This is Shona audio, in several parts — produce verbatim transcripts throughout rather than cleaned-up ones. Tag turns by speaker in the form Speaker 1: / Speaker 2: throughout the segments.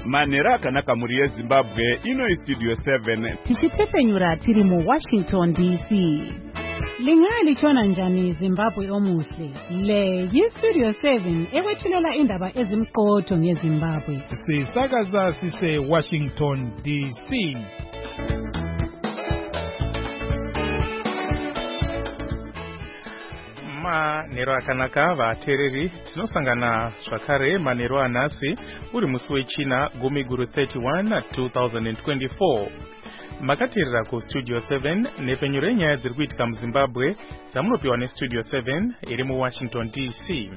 Speaker 1: manhero akanaka muri yezimbabwe ino studio seven
Speaker 2: tichipfepenyura tiri mu Washington D C. Lingalichona njani Zimbabwe omuhle? Le yi-Studio seven ekwethulela indaba ezimqotho ngeZimbabwe.
Speaker 3: Sisakaza sise Washington D C. Manhero akanaka vatereri tinosangana zvakare manhero anhasi uri musi wechina gumi guru thirty-one two thousand twenty-four. Makatirira ku Studio seven nepenyuro yenyaya dziri kuitika muZimbabwe dzamunopiwa neStudio seven iri mu Washington D C.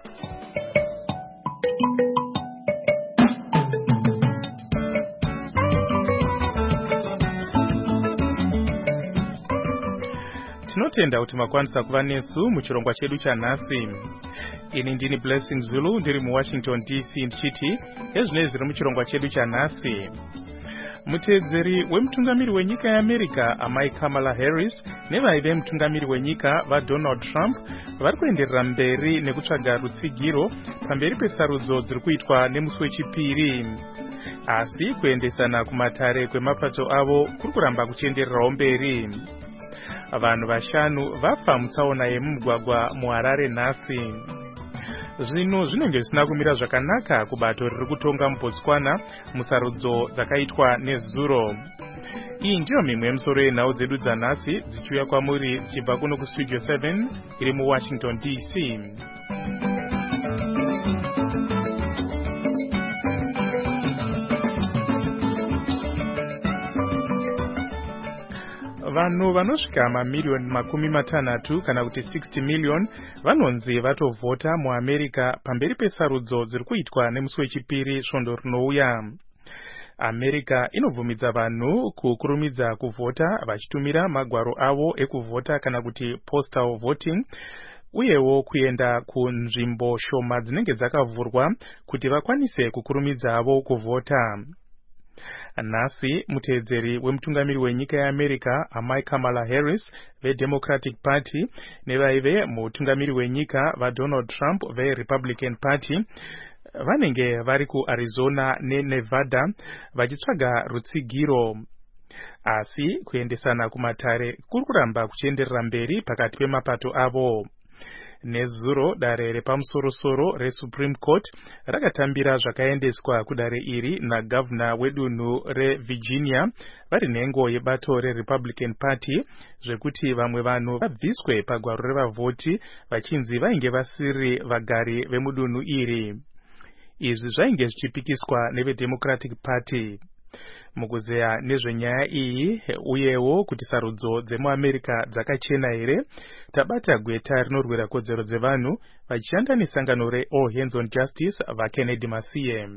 Speaker 3: Tinotenda kuti makwanisa kuva nesu muchirongwa chedu chanhasi. Ini ndini Blessing Zulu ndiri mu Washington D C ndichiti ezvinei zviri muchirongwa chedu chanhasi. Mutedzeri wemutungamiri wenyika yeAmerica amai Kamala Harris nevaive mutungamiri wenyika vaDonald Trump vari kuenderera mberi nekutsvaga rutsigiro pamberi pesarudzo dziri kuitwa nemusi wechipiri. Asi kuendesana kumatare kwemapato avo kuri kuramba kuchiendererawo mberi. Vanhu vashanu vafa mutsaona yemumugwagwa muHarare nhasi. Zvino zvinenge zvisina kumira zvakanaka kubato riri kutonga muBotswana musarudzo dzakaitwa nezuro. Iyi ndiyo mimwe yemisoro yenhau dzedu dzanhasi dzichiuya kwamuri dzichibva kuno kuStudio seven iri mu Washington D C. Vanhu vanosvika mamiliyoni makumi matanhatu kana kuti sixty million vanonzi vatovhota muAmerica pamberi pesarudzo dziri kuitwa nemusi wechipiri svondo rinouya. America inobvumidza vanhu kukurumidza kuvhota vachitumira magwaro avo ekuvhota kana kuti postal voting, uyewo kuenda kunzvimbo shoma dzinenge dzakavhurwa kuti vakwanise kukurumidzawo kuvhota. Nhasi mutedzeri wemutungamiri wenyika yeAmerica amai Kamala Harris veDemocratic Party nevaive mutungamiri wenyika vaDonald Trump veRepublican Party vanenge vari kuArizona neNevada vachitsvaga rutsigiro. Asi kuendesana kumatare kuri kuramba kuchienderera mberi pakati pemapato avo. Nezuro dare repamusorosoro reSupreme Court rakatambira zvakaendeswa kudare iri nagavhuna wedunhu reVirginia vari nhengo yebato reRepublican Party zvekuti vamwe vanhu vabviswe pagwaro revavhoti vachinzi vainge vasiri vagari vemudunhu iri. Izvi zvainge zvichipikiswa neveDemocratic Party. Mukuzeya nezvenyaya iyi uyewo kuti sarudzo dzemuAmerica dzakachena here, tabata gweta rinorwira kodzero dzevanhu vachishanda nesangano reAll Hands on Justice vaKennedy Masiye.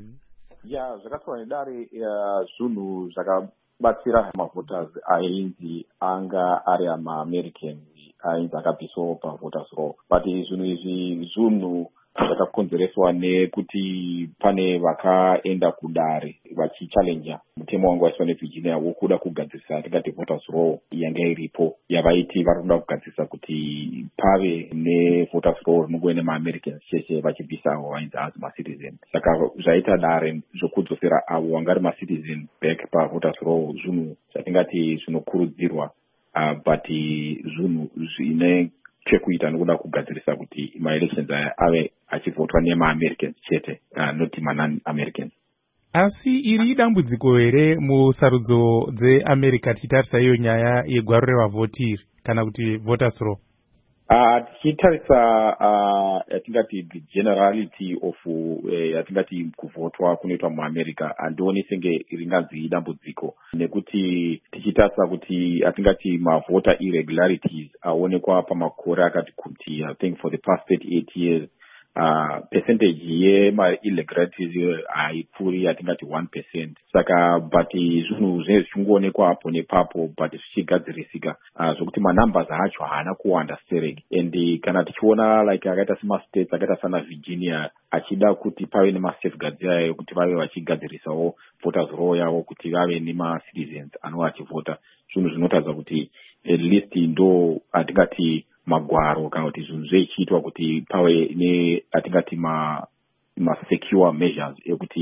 Speaker 4: Ya zvakatsva nedare zvinhu zvakabatsira mavoters ainzi anga ari amaAmerican ainzi akabviswawo pavoters roll, but zvinhu izvi zvinhu zvakakonzereswa nekuti pane vakaenda kudare vachichallenja mutemo wangu waiswa neVirginia wokuda kugadzirisa tingati voters roll yanga iripo yavaiti vari kuda kugadzirisa kuti pave nevoters roll rinongove nemaAmericans chete vachibvisa avo vainzi hazi macitizen. Saka zvaita dare zvokudzosera avo vanga ri macitizen back pavoters roll zvinhu zvatingati zvinokurudzirwa, uh, but zvinhu zvine chekuita nekuda kugadzirisa kuti maelections aya ave achivhotwa nemaAmericans chete, uh, not non-Americans.
Speaker 3: Asi iri dambudziko here musarudzo dzeAmerica tichitarisa iyo nyaya yegwaro revavhoti kana kuti voters roll?
Speaker 4: Uh, tichitarisa uh, yatingati the generality of uh, yatingati kuvhotwa kunoitwa muAmerica handioni senge ringanzi dambudziko, nekuti tichitarisa kuti yatingati mavoter irregularities aonekwa pamakore akati kuti I think for the past thirty-eight years uh, percentage yema-irregularities haipfuuri yatingati one percent. Saka but zvinhu zvinenge zvichingoonekwa apo nepapo but zvichigadzirisika, uh, zvokuti manumbers acho haana kuwanda stereki. And kana tichiona like akaita semastates akaita sana Virginia achida kuti pave nemasafeguards yayo kuti vave vachigadzirisawo voters roll yavo kuti vave nemacitizens anova achivhota, zvinhu zvinotaridza kuti at least ndo atingati magwaro kana kuti zvinhu zvechiitwa kuti pave ne atingati ma ma secure measures ekuti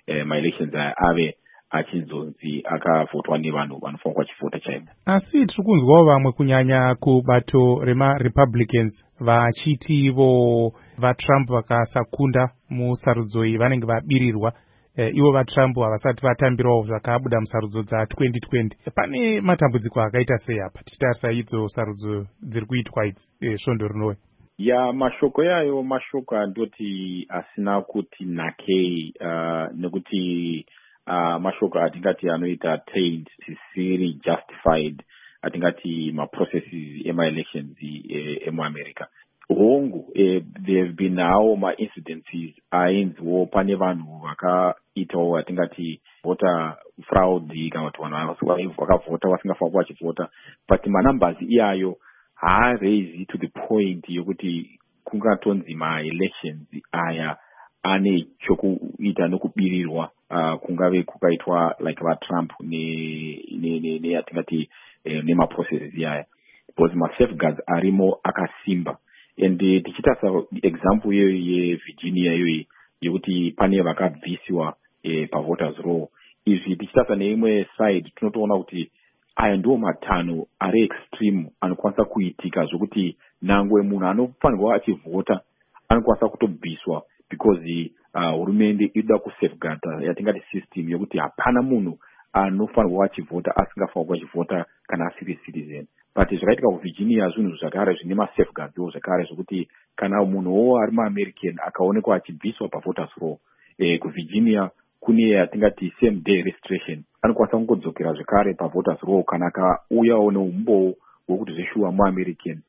Speaker 4: eh, ma-elections aya ave achinzonzi akavhotwa nevanhu vanofanira kwachivhota chaivo.
Speaker 3: Asi tiri kunzwawo vamwe kunyanya kubato rema-Republicans vachiti vo vaTrump vakasakunda musarudzo iyi vanenge vabirirwa. Eh, ivo vaTrump havasati vatambirawo zvakabuda musarudzo dza twenty twenty. Pane matambudziko akaita sei apa tichitarisa idzo sarudzo dziri kuitwa idzi eh, svondo rinove?
Speaker 4: Ya mashoko yayo mashoko andoti asina kuti nakei uh, nekuti uh, mashoko atingati anoita tained sisiri justified atingati ma-processes ema-elections eh, emu-America. Hongu eh, there have been now ma-incidences ainzwo pane vanhu vakaitawo atingati vota fraud kana kuti vanhu vakavhota vasingafanira vachivhota, but manumbers iyayo haaraise to the point yokuti kungatonzi ma-elections aya ane chokuita nokubirirwa uh, kungave kukaitwa like vaTrump ne ne ne, ne atingati eh, nema-processes iyaya, because ma-safeguards arimo akasimba. And uh, tichitarisa example yeyo yeVirginia yoyi yokuti pane vakabvisiwa eh, pavoters roll, izvi tichitarisa neimwe side tinotoona kuti aya ndiwo matanho ari extreme anokwanisa kuitika zvokuti nangwe munhu anofanirwa achivhota anokwanisa kutobviswa because uh, hurumende inoda kusafeguarda yatingati system yokuti hapana munhu anofanirwa achivhota asingafanirwa achivhota kana asiri citizen. But zvakaitika kuVirginia zvinhu zvakare zvine ma-safeguards zvakare zvokuti kana munhuwo ari ma-American akaonekwa achibviswa pavoters roll eh, kuVirginia kune yatingati same day registration, anokwanisa kungodzokera zvekare pavoters roll kana akauyawo neumbowo hwekuti zveshuwa mu-American.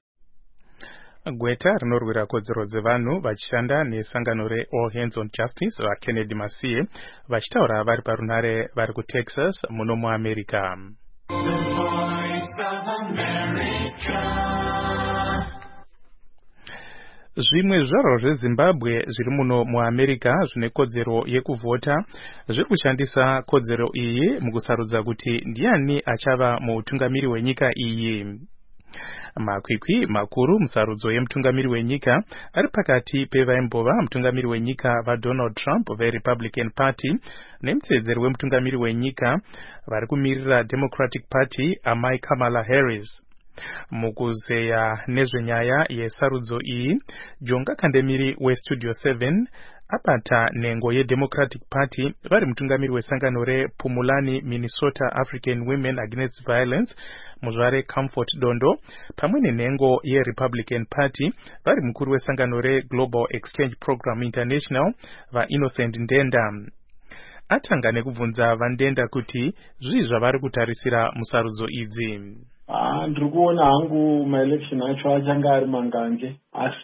Speaker 3: Gweta rinorwira kodzero dzevanhu vachishanda nesangano reAll Hands on Justice vaKennedy Masiye vachitaura vari parunhare vari kuTexas muno muAmerica. Zvimwe zvaro zveZimbabwe zviri muno muAmerica zvine kodzero yekuvhota zviri kushandisa kodzero iyi mukusarudza kuti ndiani achava mutungamiri wenyika iyi. Makwikwi makuru musarudzo yemutungamiri wenyika ari pakati pevaimbova mutungamiri wenyika vaDonald Trump veRepublican Party nemutsedzeri wemutungamiri wenyika vari kumirira Democratic Party amai Kamala Harris. Mukuzeya nezvenyaya yesarudzo iyi, Jonga Kandemiri weStudio seven apata nengo yeDemocratic Party vari mutungamiri wesangano rePumulani Minnesota African Women Against Violence muzvare Comfort Dondo, pamwe nenengo yeRepublican Party vari mukuru wesangano reGlobal Exchange Program International vaInnocent Ndenda. Atanga nekubvunza vaNdenda kuti zvii zvavari kutarisira musarudzo idzi.
Speaker 5: Ah, ndiri kuona hangu ma-election acho achanga ari mangange, asi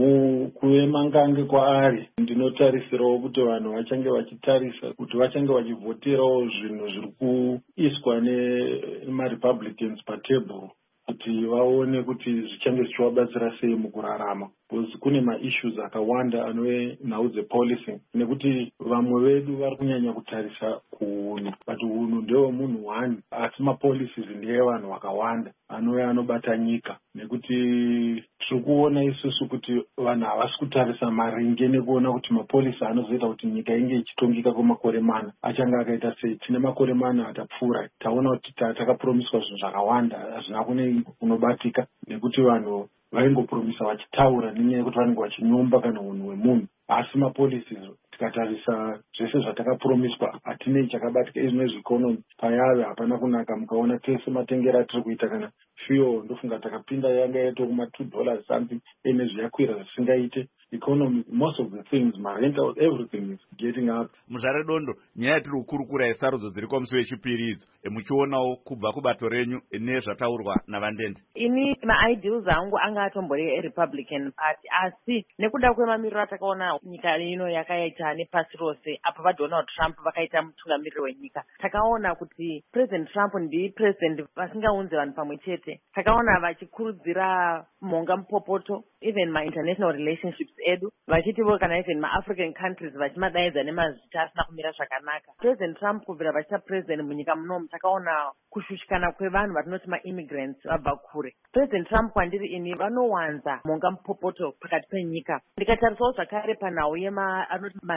Speaker 5: mukuve mangange kwaari ndinotarisirawo kuti vanhu vachange vachitarisa kuti vachange vachivhoterawo zvinhu zviri kuiswa nemaRepublicans patebhuru kuti vaone kuti zvichange zvichivabatsira sei mukurarama, because kune ma-issues akawanda anove nhau dzepolicing, nekuti vamwe vedu vari kunyanya kutarisa kuunhu, but unhu ndewe munhu one asi mapolicies ndeevanhu vakawanda anove anobata nyika, nekuti tiri kuona isusu kuti vanhu havasi kutarisa maringe nekuona kuti mapolisi anozoita kuti nyika inge ichitongeka kwemakore mana achange akaita sei. Tine makore mana atapfuura taona kuti takapromiswa zvinhu zvakawanda hazvina kune kunobatika, nekuti vanhu vaingopromisa vachitaura nenyaya yekuti vanenge vachinyomba kana unhu hwemunhu, asi mapolisi tikatarisa zvese zvatakapromiswa hatinei chakabatika. Izvi nezveikonomi payave hapana kunaka, mukaona tese matengero atiri kuita kana fuel ndofunga takapinda yanga yaito kuma two dollars something, ene zviyakwira zvisingaite. Economy, most of the things, my rental, everything is getting up.
Speaker 1: Muzvare Dondo, nyaya tiri kukurukura yesarudzo dziri pamusi wechipiri idzo, muchionawo kubva kubato renyu nezvataurwa navaNdenda.
Speaker 6: Ini ma-ideals angu anga atombori eRepublican Party, asi nekuda kwemamiriro atakaona nyika ino yakaita nepasi rose apo vaDonald Trump vakaita mutungamiriri wenyika, takaona kuti President Trump ndi president vasingaunze vanhu pamwe chete. Takaona vachikurudzira mhonga mupopoto, even ma-international relationships edu, vachitivo kana even ma-African countries vachimadaidza nemazita asina kumira zvakanaka. President Trump kubvira vachita president munyika munomu takaona kushushikana kwevanhu vatinoti ma-immigrants vabva kure. President Trump kwandiri ini vanowanza mhonga mupopoto pakati penyika. Ndikatarisawo zvakare panhau yema anoti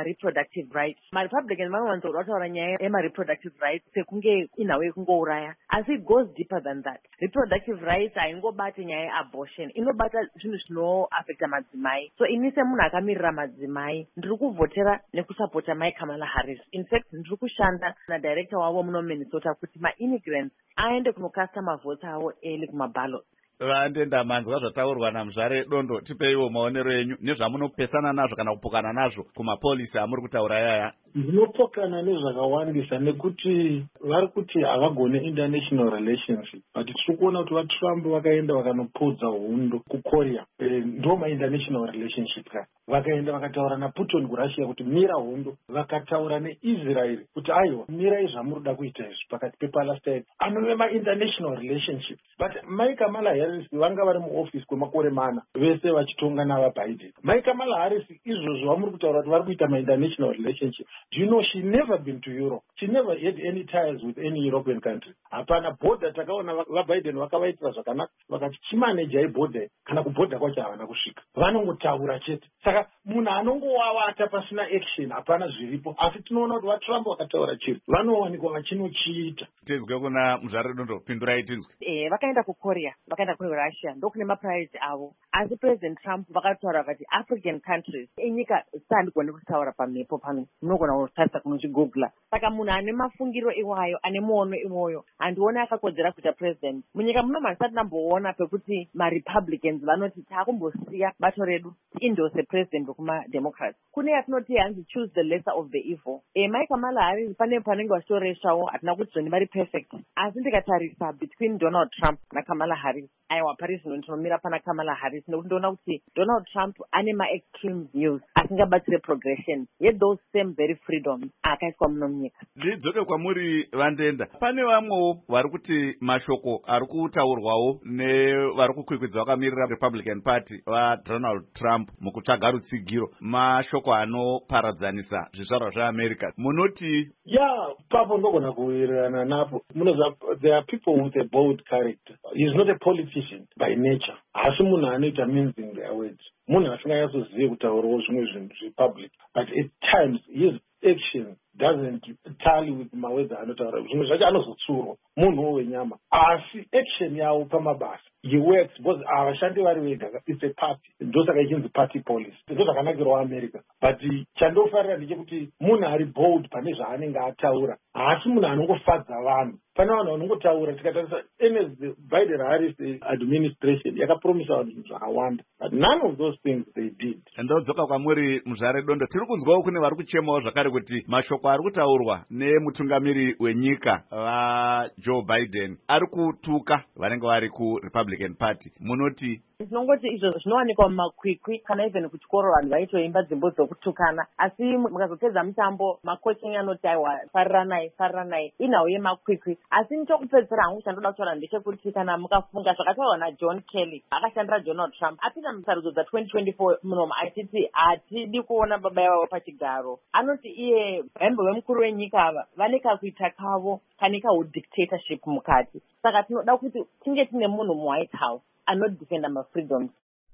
Speaker 6: reproductive rights. MaRepublicans vanowanza kutaura nyaya yemareproductive rights sekunge inhau yekungouraya, asi it goes deeper than that. Reproductive rights haingobati nyaya yeabortion, inobata zvinhu zvinoaffecta madzimai. So ini semunhu akamirira madzimai ndiri kuvhotera nekusapota mai Kamala Harris. In fact ndiri kushanda nadirector wavo muno Minnesota kuti maimmigrants aende kunokasta mavhoti avo eli kumaballot.
Speaker 1: Vandenda manzwa zvataurwa naMuzvare Dondo, tipeiwo maonero enyu nezvamunopesana nazvo kana kupokana nazvo kumapolisi amuri kutaura yaya.
Speaker 5: Ndinopokana nezvakawandisa nekuti vari kuti havagone international relationship, but tiri kuona kuti vaTrump vakaenda vakanopodza hundo kuKorea, ndo ma-international relationship ka vakaenda vakataura naPutin kuRussia kuti mira hundo, vakataura neIsrael kuti aiwa mirai zvamurida kuita izvi pakati pePalestine, anove ma-international relationship. But Mai Kamala Harris vanga vari muoffice kwemakore mana vese vachitonga navaBiden. Mai Kamala Harris izvozvo vamuri kutaura kuti vari kuita ma-international relationship. Do you know she never been to Europe? She never had any ties with any European country. Hapana border takaona vaBiden vakavaitira zvakanaka vakati chimanejai border kana kubhodha kwacho havana kusvika. Vanongotaura chete. Saka munhu anongowavata pasina action hapana zviripo. Asi tinoona kuti vaTrump vakataura chiro vanowanikwa vachinochiita.
Speaker 1: Tizwe kuna Muzvare Dondo, pindurai tinzwe.
Speaker 6: Eh, vakaenda kuKorea, vakaenda kuRussia, ndokune mapriority avo. Asi President Trump vakataura kuti African countries enyika sandigone kutaura pamhepo pano. Munogona kutarisa kunochigoogle. Saka munhu ane mafungiro iwayo, ane muono iwoyo, handioni akakodzera kuita president. Munyika muno masati namboona pekuti maRepublicans vanoti taakumbosiya bato redu indose president wekumademocrats. Kune yatinoti hanzi choose the lesser of the evil. E, Mai Kamala Harris pane panenge vachitoreshawo hatina kuti zvoni vari perfect. Asi ndikatarisa between Donald Trump naKamala Harris, aiwa pari zvino ndinomira pana Kamala Harris nekuti ndoona kuti Donald Trump ane ma-extreme views asingabatsire progression yet those same very freedoms akaiswa muno munyika.
Speaker 1: Ndidzoke kwamuri Vandenda, pane vamwewo vari kuti mashoko ari kutaurwawo nevari kukwikwidzwa vakamirira Republican Party vaDonald Trump mukutsvaga rutsigiro, mashoko anoparadzanisa zvizvarwa zveAmerica. Munoti?
Speaker 5: Yeah, papo ndogona kuwirirana napo. There are people with a bold character. He's not a politician by nature. Asi munhu anoita mincing their words. Munhu asinganyatsozive kutaurawo zvimwe zvinhu zvepublic. But at times his action doesn't tally with mawedza anotaura. Zvimwe zvacho anozotsurwa munhu wenyama. Asi action yawo pamabasa. He works because avashandi vari vega. It's a party. Ndosaka ichinzi party policy. Ndozvakanakirawo America. But chandofarira ndechekuti munhu ari bold pane zvaanenge ataura. Asi munhu anongofadza vanhu. Pane vanhu vanongotaura tikatarisa the Biden Harris administration yakapromisa vanhu zvakawanda. But none of those things they did.
Speaker 1: Ndodzoka kwamuri Muzvare Dondo, tiri kunzwawo kune vari kuchemawo zvakare kuti mashoko ari kutaurwa nemutungamiri wenyika vaJoe Biden ari kutuka vanenge vari kuRepublican Party. Munoti?
Speaker 6: Ndinongoti izvo zvinowanikwa mumakwikwi kana even kuchikoro vanhu vaitoimba dzimbo dzokutukana, asi mukazopedza mutambo makochi anoti aiwa fariranai fariranai inhau yemakwikwi. Asi nechokupedzisira hangu chandoda kutaura ndechekuti kana mukafunga zvakataurwa naJohn Kelly akashandira Donald Trump apinda musarudzo dza-twenty twenty-four munomu achiti hatidi kuona baba yavo pachigaro. Anoti iye vaimbo vemukuru wenyika ava vane kakuita kavo kane kahudictatorship mukati. Saka tinoda kuti tinge tine munhu muWhite House anodefenda mafreedoms.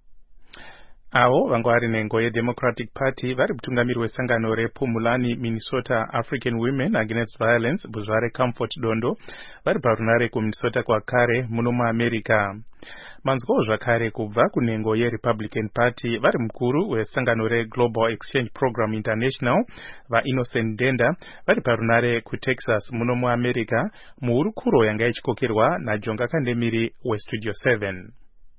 Speaker 3: Avo vanga vari nengo yeDemocratic Party vari mutungamiri wesangano rePumulani Minnesota African Women Against Violence Buzvare Comfort Dondo vari parunare kuMinnesota kwakare muno muAmerica. Manzwawo zvakare kubva kunengo yeRepublican Party vari mukuru wesangano reGlobal Exchange Program International vaInnocent Denda vari parunare kuTexas muno muAmerica muhurukuro yanga ichikokerwa naJonga Kandemiri weStudio seven.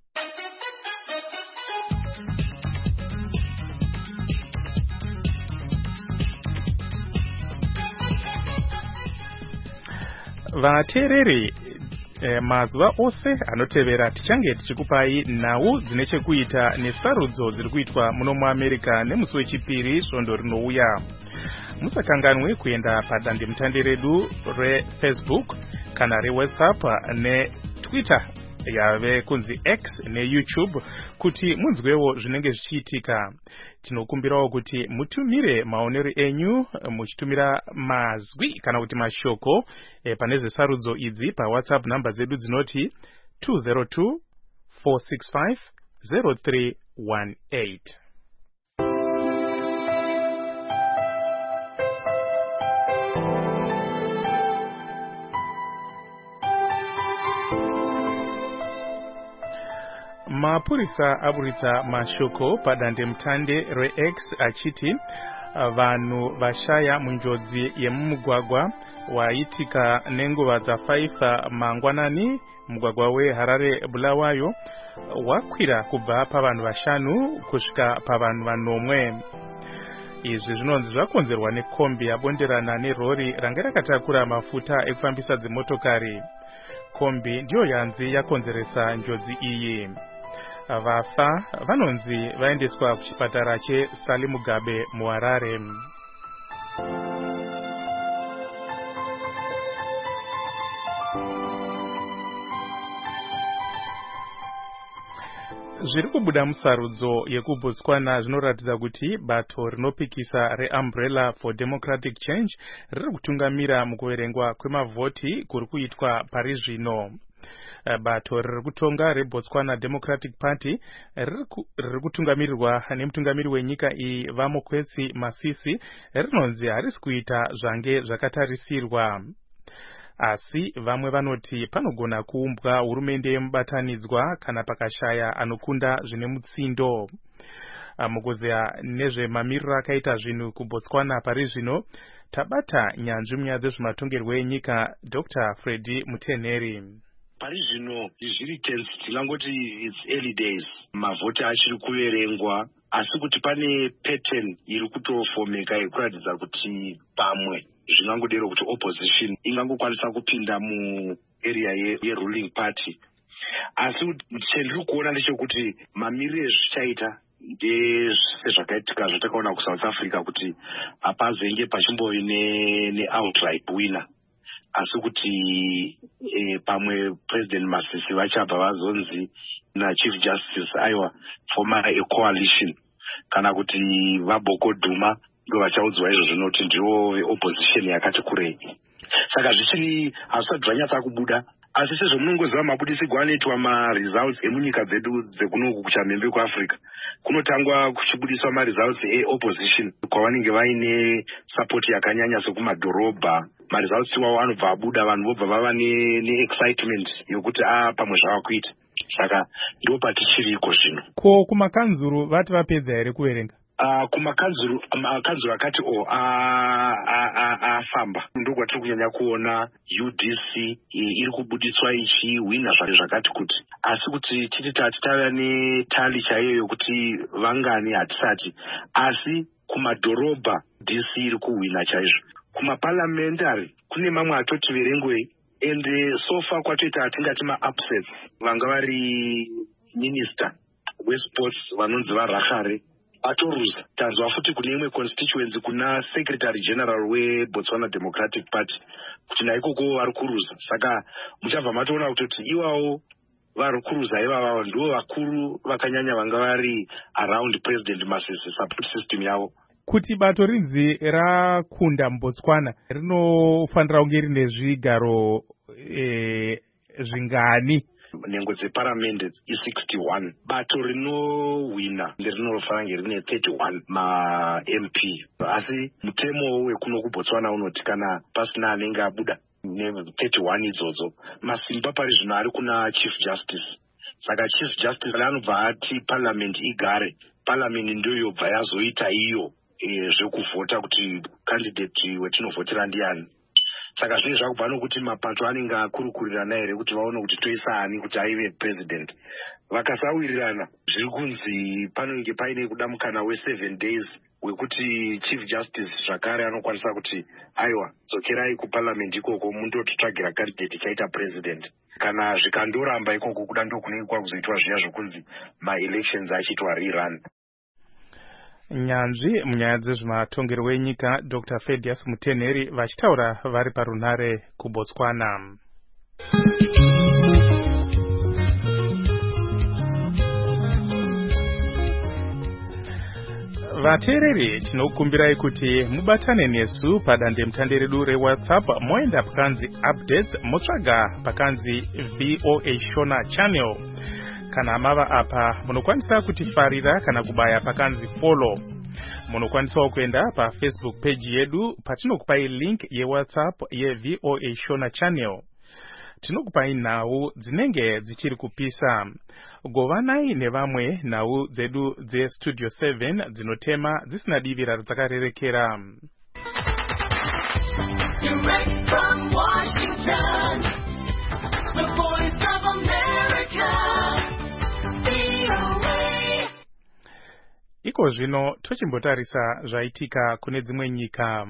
Speaker 3: Vateereri eh, mazuva ose anotevera tichange tichikupai nhau dzine chekuita nesarudzo dziri kuitwa muno muAmerica nemusi wechipiri svondo rinouya. Musakanganwe kuenda padandemutande redu reFacebook kana reWhatsApp neTwitter yave kunzi X neYouTube kuti munzwewo zvinenge zvichiitika. Tinokumbirawo kuti mutumire maonero enyu muchitumira mazwi kana kuti mashoko e, pane zesarudzo idzi paWhatsApp namba dzedu dzinoti two zero two four six five zero three one eight. Mapurisa aburitsa mashoko padande mutande re-X achiti vanhu vashaya munjodzi yemumugwagwa waitika nenguva dzafaifa mangwanani mugwagwa weHarare Bulawayo wakwira kubva pavanhu vashanu kusvika pavanhu vanomwe. Izvi zvinonzi zvakonzerwa nekombi yabonderana nerori ranga rakatakura mafuta ekufambisa dzimotokari. Kombi ndiyo yanzi yakonzeresa njodzi iyi. Vafa vanonzi vaendeswa kuchipatara cheSally Mugabe muHarare. Zviri kubuda musarudzo yekuBotswana zvinoratidza kuti bato rinopikisa reUmbrella for Democratic Change riri kutungamira mukuverengwa kwemavhoti kuri kuitwa pari zvino. Bato riri kutonga reBotswana Democratic Party riri kutungamirirwa nemutungamiri wenyika iyi Vamokwetsi Masisi rinonzi harisi kuita zvange zvakatarisirwa. Asi vamwe vanoti panogona kuumbwa hurumende yemubatanidzwa kana pakashaya anokunda zvine mutsindo. Mukuzeya nezvemamiriro akaita zvinhu kuBotswana pari zvino, tabata nyanzvi munyaya dzezvematongerwo enyika Doctor Freddy Muteneri.
Speaker 7: Pari zvino zviri tense, tingangoti it's early days, mavhoti achiri kuverengwa, asi kuti pane pattern iri kutofomeka yekuratidza kuti pamwe zvingangodero kuti opposition ingangokwanisa kupinda muarea yeruling party. Asi chendiri kuona ndechekuti mamiriro ezvichaita ndezvakaitika zvatakaona kuSouth Africa kuti hapazenge pachimbovi neoutright winner. Asi kuti e, pamwe President Masisi vachabva vazonzi na Chief Justice aiwa former a coalition kana kuti vaBoko Duma ndo vachaudzwa izvo zvinoti ndiwo opposition yakati kurei. Saka zvichiri hazvisati zvanyatsa kubuda, asi sezvo munongoziva mabudisirwo anoitwa maresults emunyika dzedu dzekunoku kuchamhembe kuAfrica, kunotangwa kuchibudiswa maresults eopposition kwavanenge vaine support yakanyanya sekumadhorobha. Maresults iwawo anobva abuda, vanhu vobva vava neexcitement yokuti a pamwe zvava kuita. Saka ndo patichiriko zvino.
Speaker 3: Ko kumakanzuru vati vapedza here kuverenga?
Speaker 7: Uh, kumakanzuru makanzuru akati o afamba ndo kwatiri kunyanya kuona U D C iri kubuditswa ichihwina zvake zvakati kuti, asi kuti titi tati tava netali chaiyo yokuti vangani hatisati, asi kumadhorobha D C iri kuhwina chaizvo. Kumaparliamentary kune mamwe atoti verengwei, ende sofa kwatoita atingati ma-upsets. Vanga vari minister wesports vanonzi vaRachare atoruza, tanzwa futi kune imwe constituency kuna secretary general weBotswana Democratic Party kuti naikoko vari kuruza. Saka muchabva matoona kuti iwawo vari kuruza ivava ndivo vakuru vakanyanya vanga vari around President Masisi support system yavo.
Speaker 3: Kuti bato rinzi rakunda muBotswana rinofanira kunge rine zvigaro e, zvingani?
Speaker 7: Nhengo dzeparamende i-sixty-one. Bato rinohwina nderinofanira kunge rine thirty-one ma-M P. Asi mutemo wekuno kuBotswana unoti kana pasina anenge abuda ne-thirty-one idzodzo, masimba pari zvino ari kuna Chief Justice. Saka Chief Justice anobva ati parliament igare, parliament ndiyo yobva yazoita iyo e, zvekuvhota kuti candidate wetinovhotera ndiani. Saka zvinhu zvakubva nokuti mapato anenge akurukurirana here kuti vaone kuti toisa ani kuti aive president. Vakasawirirana zviri kunzi panenge paine kuda mukana we-seven days wekuti Chief Justice zvakare anokwanisa kuti aiwa dzokerai kuparliament ikoko mundototsvagira candidate chaita president. Kana zvikandoramba ikoko kuda ndokunenge kwakuzoitwa zviya zvokunzi ma-elections achiitwa rerun.
Speaker 3: Nyanzvi munyaya dzezvematongerwo enyika Doctor Freddy Muteneri vachitaura vari parunhare kuBotswana. Vateereri, tinokumbirai kuti mubatane nesu padande mutande redu reWhatsApp moenda pakanzi updates motsvaga pakanzi V O A Shona channel. Kana mava apa munokwanisa kutifarira kana kubaya pakanzi follow. Munokwanisa kuenda pa Facebook page yedu patinokupai link ye WhatsApp ye V O A Shona channel. tinokupai nhau dzinenge dzichiri kupisa. Govanai nevamwe nhau dzedu dzestudio seven dzinotema dzisina divi radzakarerekera. Direct from Washington, the voice of America, V O A. Iko zvino tochimbotarisa zvaitika kune dzimwe nyika.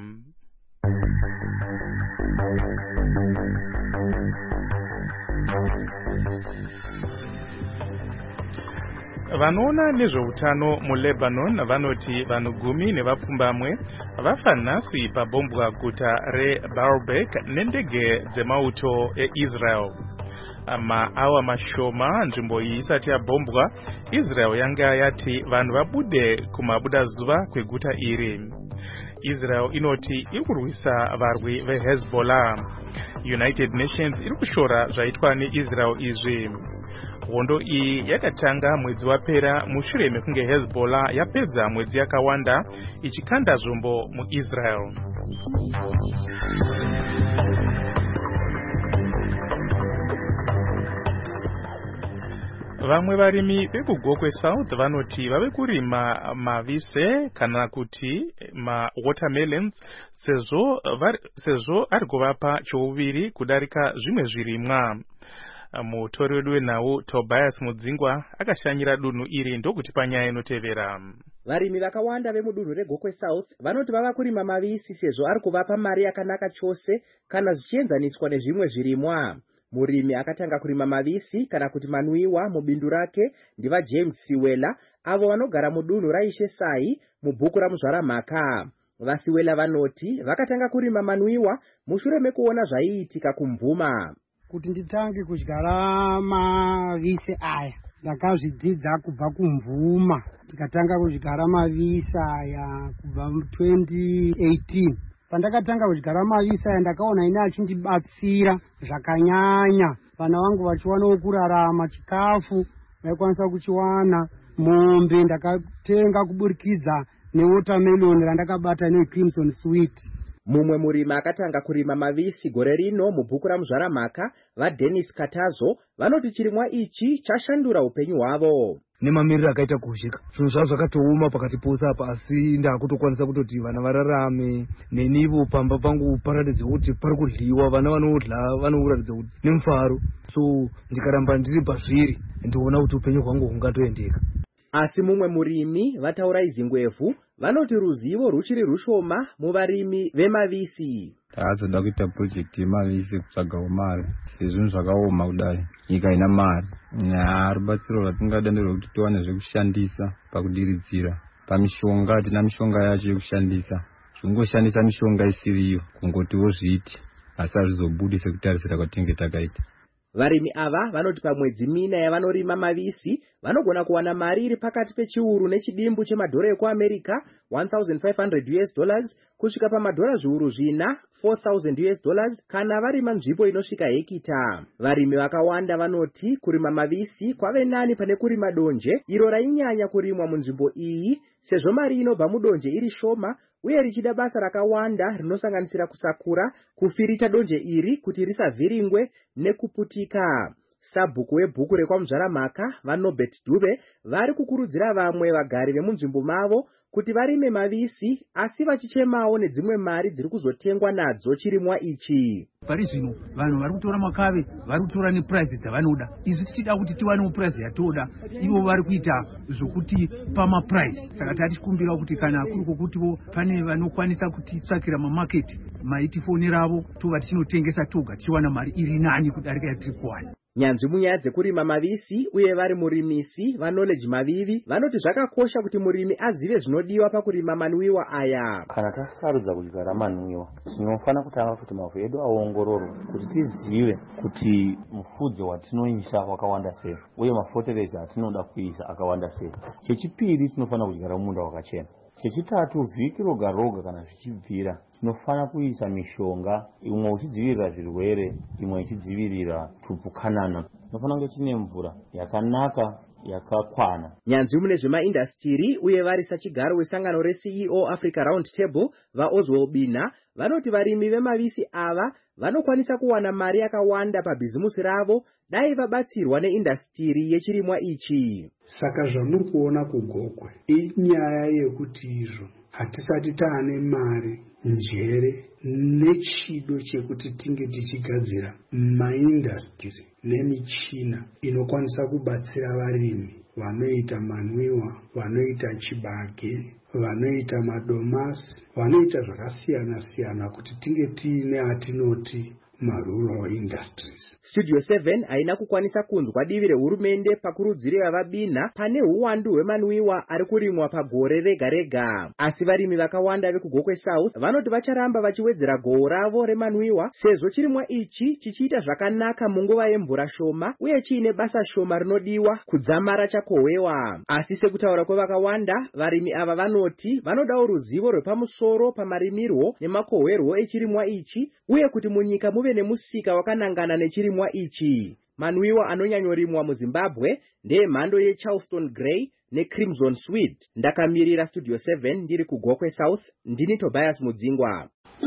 Speaker 3: Vanoona nezveutano muLebanon vanoti vanhu gumi nevapfumbamwe vafa nhasi pabombwa guta reBaalbek nendege dzemauto eIsrael. Maawa mashoma nzvimbo iyi isati yabombwa, Israel yanga yati vanhu vabude kumabudazuva kweguta iri. Israel inoti iri kurwisa varwi veHezbollah. United Nations iri kushora zvaitwa neIsrael izvi. Hondo iyi yakatanga mwedzi wapera mushure mekunge Hezbollah yapedza mwedzi yakawanda ichikanda zvombo muIsrael. Vamwe varimi vekugokwe South vanoti vave kurima mavise kana kuti ma watermelons sezvo sezvo ari kuvapa chouviri kudarika zvimwe zvirimwa. Mutori wedu wenhau Tobias Mudzingwa akashanyira dunhu iri ndokuti panyaya inotevera.
Speaker 8: Varimi vakawanda vemudunhu reGokwe South vanoti vava kurima mavisi sezvo ari kuvapa mari yakanaka chose kana zvichienzaniswa nezvimwe zvirimwa. Murimi akatanga kurima mavisi kana kuti manwiwa mubindu rake ndiva James Siwela, avo vanogara mudunhu raishe Sai mubhuku ramuzvaramhaka. VaSiwela vanoti vakatanga kurima manwiwa mushure mekuona zvaiitika kuMbvuma.
Speaker 9: Kuti nditange kudyara mavise aya ndakazvidzidza kubva kuMbvuma, ndikatanga kudyara mavise aya kubva twenty eighteen. Pandakatanga kudyara mavise aya ndakaona ine achindibatsira zvakanyanya, vana vangu vachiwana kurarama, chikafu vaikwanisa kuchiwana, mombe ndakatenga kuburikidza newatermelon randakabata neCrimson Sweet.
Speaker 8: Mumwe murimi akatanga kurima mavisi gore rino mubhuku ramuzvaramhaka vaDennis Katazo vanoti chirimwa ichi chashandura upenyu hwavo.
Speaker 10: Nemamiriro akaita kuzhika zvinhu zvavo zvakatooma pakati pose apa, asi ndakutokwanisa kutoti vana vararame nenivo pamba pangu paratidze kuti pari kudliwa, vana vanodla vanoratidza kuti nemufaro, so ndikaramba ndiri pazviri ndiona kuti upenyu hwangu hungatoendeka.
Speaker 8: Asi mumwe murimi vataura izingwevu vanoti ruzivo ruchiri rushoma muvarimi vemavisi.
Speaker 11: Taazoda kuita project yemavisi kutsvagawo mari sezvinhu zvakaoma kudai, nyika ina mari. Rubatsiro rwatingada nderwekuti tiwane zvekushandisa pakudiridzira pamishonga. Tina mishonga yacho yekushandisa, zvingoshandisa mishonga isiriyo kungotiwo zviti asi hazvizobudi sekutarisira kwatinge takaita.
Speaker 8: Varimi ava vanoti pamwedzi mina yavanorima mavisi vanogona kuwana mari iri pakati pechiuru nechidimbu chemadhora ekuAmerica one thousand five hundred US dollars kusvika pamadhora zviuru zvina four thousand US dollars kana varima nzvimbo inosvika hekita. Varimi vakawanda vanoti kurima mavisi kwave nani pane kurima donje iro rainyanya kurimwa munzvimbo iyi sezvo mari inobva mudonje iri shoma uye richida basa rakawanda rinosanganisira kusakura, kufirita donje iri kuti risavhiringwe nekuputika. Sabhuku webhuku rekwamuzvaramhaka vaNobert Dube vari kukurudzira vamwe vagari vemunzvimbo mavo kuti varime mavisi asi vachichemawo nedzimwe mari dziri kuzotengwa nadzo chirimwa ichi.
Speaker 12: Pari zvino vanhu vari kutora makave, vari kutora neprice dzavanoda. Izvi tichida kuti tiwane price yatoda, ivo vari kuita zvokuti pama price. Saka tatikumbira kuti kana kuri kokutiwo pane vanokwanisa kutitsvakira mamarket, maitifonera avo tova tichinotengesa toga tichiwana mari iri nani kudarika yatiri kuwana.
Speaker 8: Nyanzvi munyaya dzekurima mavisi uye vari murimisi vaKnowledge Mavivi vanoti zvakakosha kuti murimi azive zvinodiwa pakurima manwiwa aya.
Speaker 13: Kana tasarudza kudyara manwiwa tinofana kutanga kuti mavhu edu aongororwe kuti tizive kuti mufudze watinoisa wakawanda sei uye mafotereza atinoda kuisa akawanda sei. Chechipiri tinofana kudyara munda wakachena. Chechitatu vhiki roga roga kana zvichibvira tinofana kuisa mishonga, imwe uchidzivirira zvirwere, imwe ichidzivirira tupukanana. Tinofana kunge tine mvura yakanaka yakakwana.
Speaker 8: Nyanzvi mune zvemaindastiri uye vari sachigaro wesangano re-C E O Africa Round Table vaOswald Bina vanoti varimi vemavisi ava vanokwanisa kuwana mari yakawanda pabhizimusi ravo dai vabatsirwa neindastiri yechirimwa ichi.
Speaker 14: Saka zvamuri kuona kugokwe inyaya yekuti izvo hatisati taane mari, njere nechido chekuti tinge tichigadzira maindastiri nemichina inokwanisa kubatsira varimi vanoita manwiwa, vanoita chibage, vanoita madomasi, vanoita zvakasiyana siyana kuti tinge tiine atinoti marural industries.
Speaker 8: Studio seven haina kukwanisa kunzwa divi rehurumende pakurudziro yavabina pane huwandu hwemanwiwa ari kurimwa pagore rega rega. Asi varimi vakawanda vekugokwe South vanoti vacharamba vachiwedzera gohwo ravo remanwiwa sezvo chirimwa ichi chichiita zvakanaka munguva yemvura shoma uye chiine basa shoma rinodiwa kudzamara chakohwewa. Asi sekutaura kwevakawanda, varimi ava vanoti vanodawo ruzivo rwepamusoro pamarimirwo nemakohwerwo echirimwa ichi uye kuti munyika muve nemusika wakanangana nechirimwa ichi. Manwiwa anonyanyorimwa muZimbabwe ndeemhando yeCharleston Grey neCrimson Sweet. Ndakamirira Studio seven ndiri kugokwe South, ndini Tobias Mudzingwa.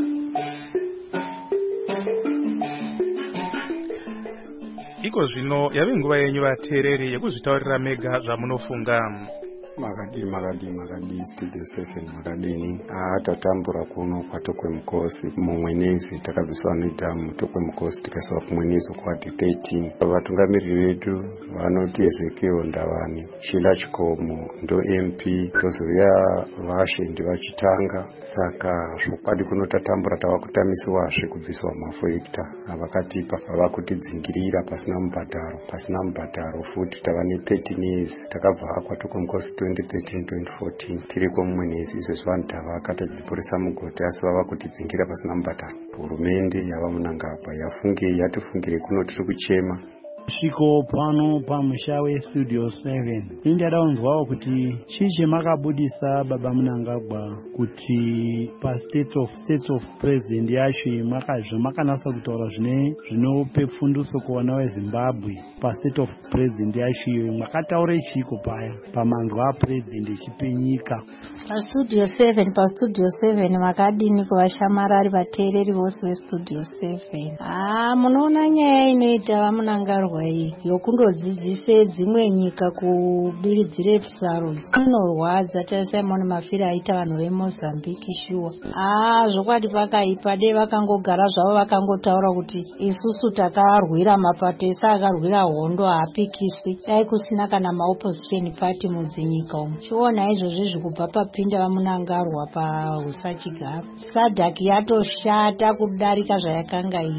Speaker 3: Iko zvino yave nguva yenyu vateereri yekuzvitaurira mega zvamunofunga.
Speaker 15: Makadi makadi makadi Studio seven makadini atatambura kuno kwatokwe mukosi mumwenezi takabviswa nedhamu tokwe mukosi tikaiswa kumwenezi kwati thirteen. Vatungamiriri vedu vanoti Ezekiel Ndavani, Sheila Chikomo ndo M P, tozouya vashendi vachitanga. Saka zvokwadi kuno tatambura tava kutamisiwazve kubviswa mafekta avakatipa vava kutidzingirira pasina mubhadharo pasina mubhadharo futi tava ne thirteen years takabva kwatokwe mukosi twenty thirteen twenty fourteen tiri kumwenezi izvo vanhu tavaka tadziporesa mugoti asi vava kutidzingira pasina mubhadharo. Hurumende yava Mnangagwa yafungei yatifungire kuno tiri kuchema.
Speaker 16: Sviko pano pamusha weStudio seven indada kunzwawo kuti chii chamakabudisa baba Mnangagwa kuti pastate of state of president yacho makazvo makanasa kutaura zvine zvinope pfunduso kuwana weZimbabwe pastate of president yacho iyo makataure chiko paya pamanzwa apresident echipenyika.
Speaker 17: PaStudio seven paStudio seven makadini kuvashamarari vateereri vose veStudio seven. Ah, munoona nyaya inoita vaMnangagwa iyi yokundodzidzise dzimwe nyika kubiridzire pisaro inorwadza. Tarisai mone mafiri aita vanhu veMozambique shuwa. Ah, zvokwadi pakaipa dei vakangogara zvavo vakangotaura kuti isusu takarwira mapato ese akarwira hondo haapikiswi. Dai kusina kana maopposition party mudzinyika umu. Chiona izvozvi zvekubva papinda vaMnangagwa pausachigaro. SADC yatoshata kudarika zvayakanga iri.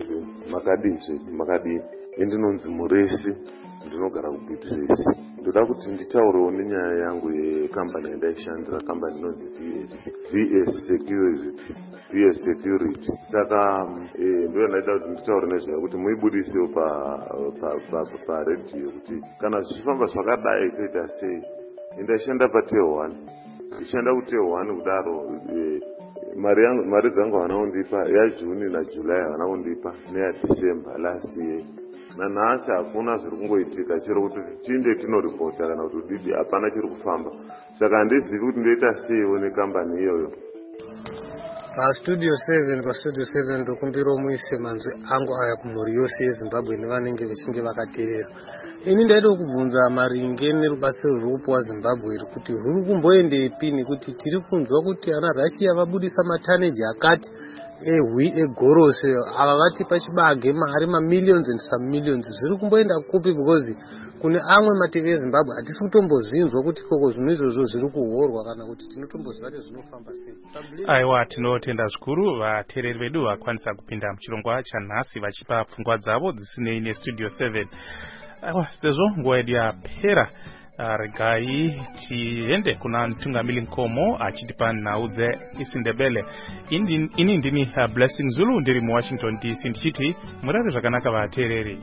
Speaker 18: Makadini makadini indinonzi Muresi ndinogara kuBhitiresi. Ndoda kuti nditaurewo nenyaya yangu yekambani yandaishandira, kambani inonzi V S Security V S Security. Saka ndo ndaida kuti nditaure nezvayo kuti muibudisewo paredhiyo kuti kana zvichifamba zvakadai toita sei. Ndaishanda paTel one ndichanda kuTel one kudaro mari yangu mari dzangu vanaundipa yaJuni naJulai vanaundipa neyaDecember last year. Nanhasi hakuna zviri kungoitika chero kuti tinde tinoripota kana kuti didi hapana chiri kufamba. Saka handizivi kuti ndoita seiwo nekambani iyoyo.
Speaker 10: PaStudio seven paStudio seven ndokumbira muise manzwi angu aya kumhuri yose yeZimbabwe nevanenge vechinge vakateerera. Ini ndaida kubvunza maringe nerubasa rwupo waZimbabwe iri kuti rwuri kumboendepi nekuti tiri kunzwa kuti ana Russia vabudisa mataneji akati ehwi egorosi ava vati pachibage mari mamillions and some millions. Zviri kumboenda kupi because kune amwe mativi eZimbabwe hatisi kutombozvinzwa kuti koko zvinhu izvozvo zviri kuhorwa kana kuti tinotomboziva kuti zvinofamba sei.
Speaker 3: Aiwa, tinotenda zvikuru vateereri vedu vakwanisa kupinda muchirongwa chanhasi vachipa pfungwa dzavo dzisinei neStudio seven. Aiwa, sezvo nguva yedu yapera, regai tiende kuna Mtungamili Nkomo achitipa nhau dzeIsindebele. Ini ndini Blessing Zulu ndiri muWashington D C ndichiti murare zvakanaka vateereri.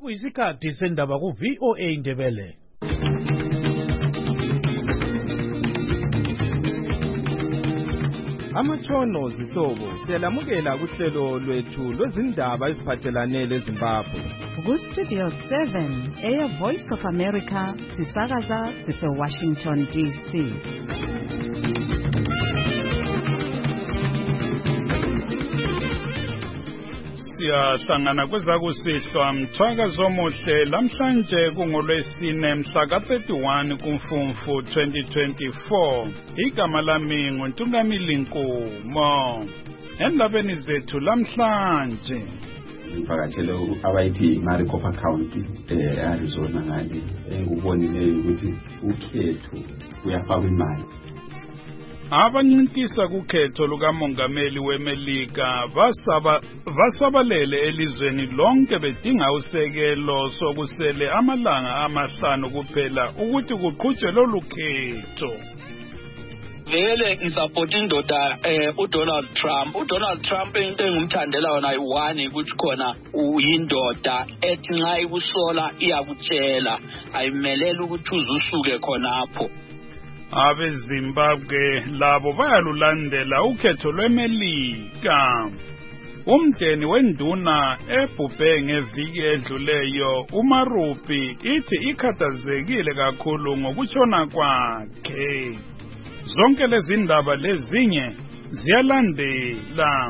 Speaker 19: Kuyisikhathi sendaba ku V O A Ndebele.
Speaker 20: Amatshono zihlobo siyalamukela kuhlelo lwethu lwezindaba eziphathelane leZimbabwe.
Speaker 2: Ku Studio seven, Air Voice of America, sisakaza sise Washington D C.
Speaker 21: Siyahlangana kwezakusihlwa mthwakazo omuhle lamhlanje kungolwesine mhla ka thirty-one kuMfumfu twenty twenty-four. Igama lami nguNtungamili Nkumo. Endabeni zethu lamhlanje
Speaker 22: ngivakatshele abayithi Maricopa County eArizona ngale engubonileyo ukuthi ukhetho kuyafakwa imali.
Speaker 21: Abancinkisa kukhetho lukamongameli weMelika basaba basabalele elizweni lonke bedinga usekelo sokusele amalanga amahlanu kuphela ukuthi kuqhutshwe lolu khetho.
Speaker 23: Vele ngisapota indoda eh uDonald Trump uDonald Trump into engumthandela yona ayi-one ukuthi khona uyindoda ethi nxa ikusola iyakutshela ayimelela ukuthi uzusuke khonapho.
Speaker 21: AbeZimbabwe labo bayalulandela ukhetho lweMelika. Umdeni wenduna ebhubhe ngeviki edluleyo uMarupi ithi ikhathazekile kakhulu ngokutshona kwakhe. Zonke lezi ndaba lezinye ziyalandela.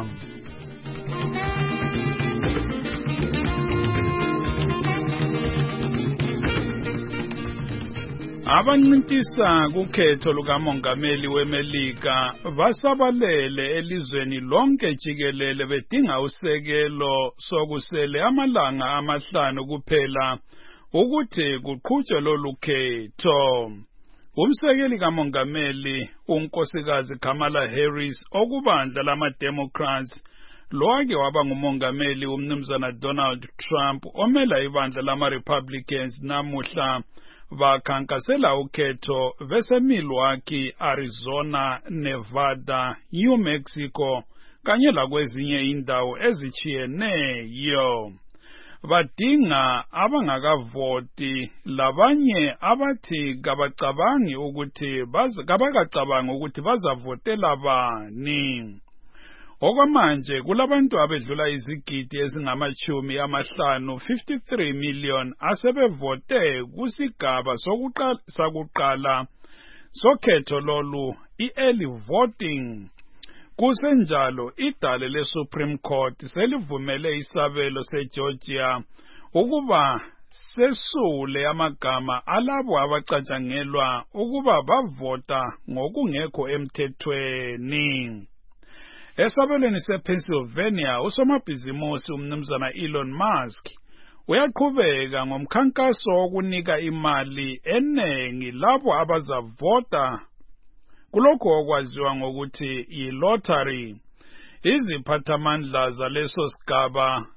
Speaker 21: Abancinkisa kukhetho lukamongameli weMelika basabalele elizweni lonke jikelele bedinga usekelo sokusele amalanga amahlanu kuphela ukuthi kuqhutshwe lolu khetho. Umsekeli kamongameli unkosikazi Kamala Harris okubandla lama-Democrats loake waba ngumongameli umnumzana Donald Trump omela ibandla lama-Republicans namuhla bakhankasela ukhetho bese Milwaukee, Arizona, Nevada, New Mexico kanye lakwezinye indawo ezichiyeneyo. Badinga abangakavoti labanye abathi kabacabangi ukuthi kabakacabangi ukuthi bazavotela bani. Okwamanje kulabantu abedlula izigidi ezingamachumi amahlanu fifty-three million asebevote kusigaba sokuqala sakuqala sokhetho lolu i-early voting. Kusenjalo idale le-Supreme Court selivumele isabelo seGeorgia ukuba sesule amagama alabo abacatshangelwa ukuba bavota ngokungekho emthethweni. Esabelweni sePennsylvania usomabhizimusi umnumzana Elon Musk uyaqhubeka ngomkhankaso wokunika imali enengi labo abazavota kulokho okwaziwa ngokuthi yi-lottery. Iziphathamandla zaleso sigaba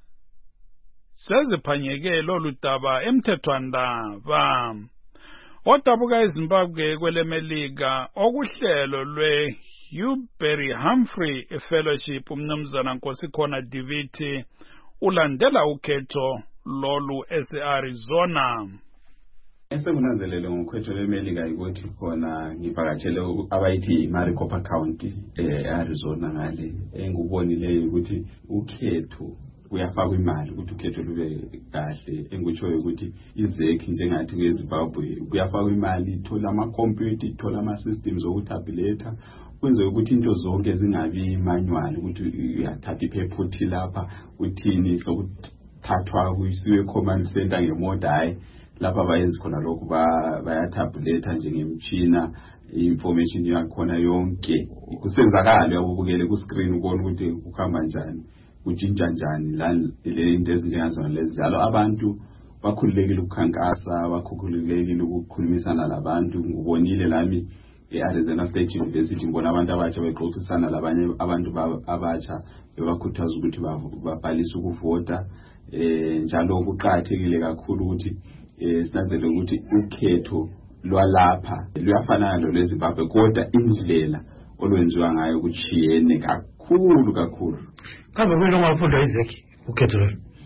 Speaker 21: seziphanyeke lolu daba emthethwandaba. Odabuka eZimbabwe kweleMelika okuhlelo lwe Hewberry Humphrey Fellowship umnumzana Nkosikhona Diviti ulandela ukhetho lolu ese-Arizona.
Speaker 22: Esengunanzelele ngokhetho lweMelika ukuthi khona ngivakatshele abayithi Maricopa County eArizona ngale engubonileyo ukuthi ukhetho kuyafakwa imali ukuthi ukhetho lube kahle engikutshoyo ukuthi izekhi njengathi kweZimbabwe kuyafakwa imali ithola ama-computer ithola ama-systems okutabulate kwenze ukuthi into zonke zingabi manual ukuthi uyathatha iphephuthi lapha uthini sokuthathwa kuyisiwe command center ngemoda hayi lapha bayenza khona lokhu bayatabulate njengemtshina information yakhona yonke kusenzakala uyabukele ku screen ukubona ukuthi kuhamba njani kujinja njani la le into ezinjengazona lezi njalo abantu bakhululekile ukukhankasa bakhululekile ukukhulumisana labantu ngubonile lami eArizona State University ngibona abantu abatsha bexoxisana labanye abantu abatsha bebakhuthaza ukuthi babhalise ukuvota eh njalo kuqhathekile kakhulu ukuthi sinanzele ukuthi ukhetho lwalapha luyafanana lolweZimbabwe kodwa indlela olwenziwa ngayo kuchiyene kakhulu kakhulu.
Speaker 19: Kambe wena ungafunda izeki ukhetho lo?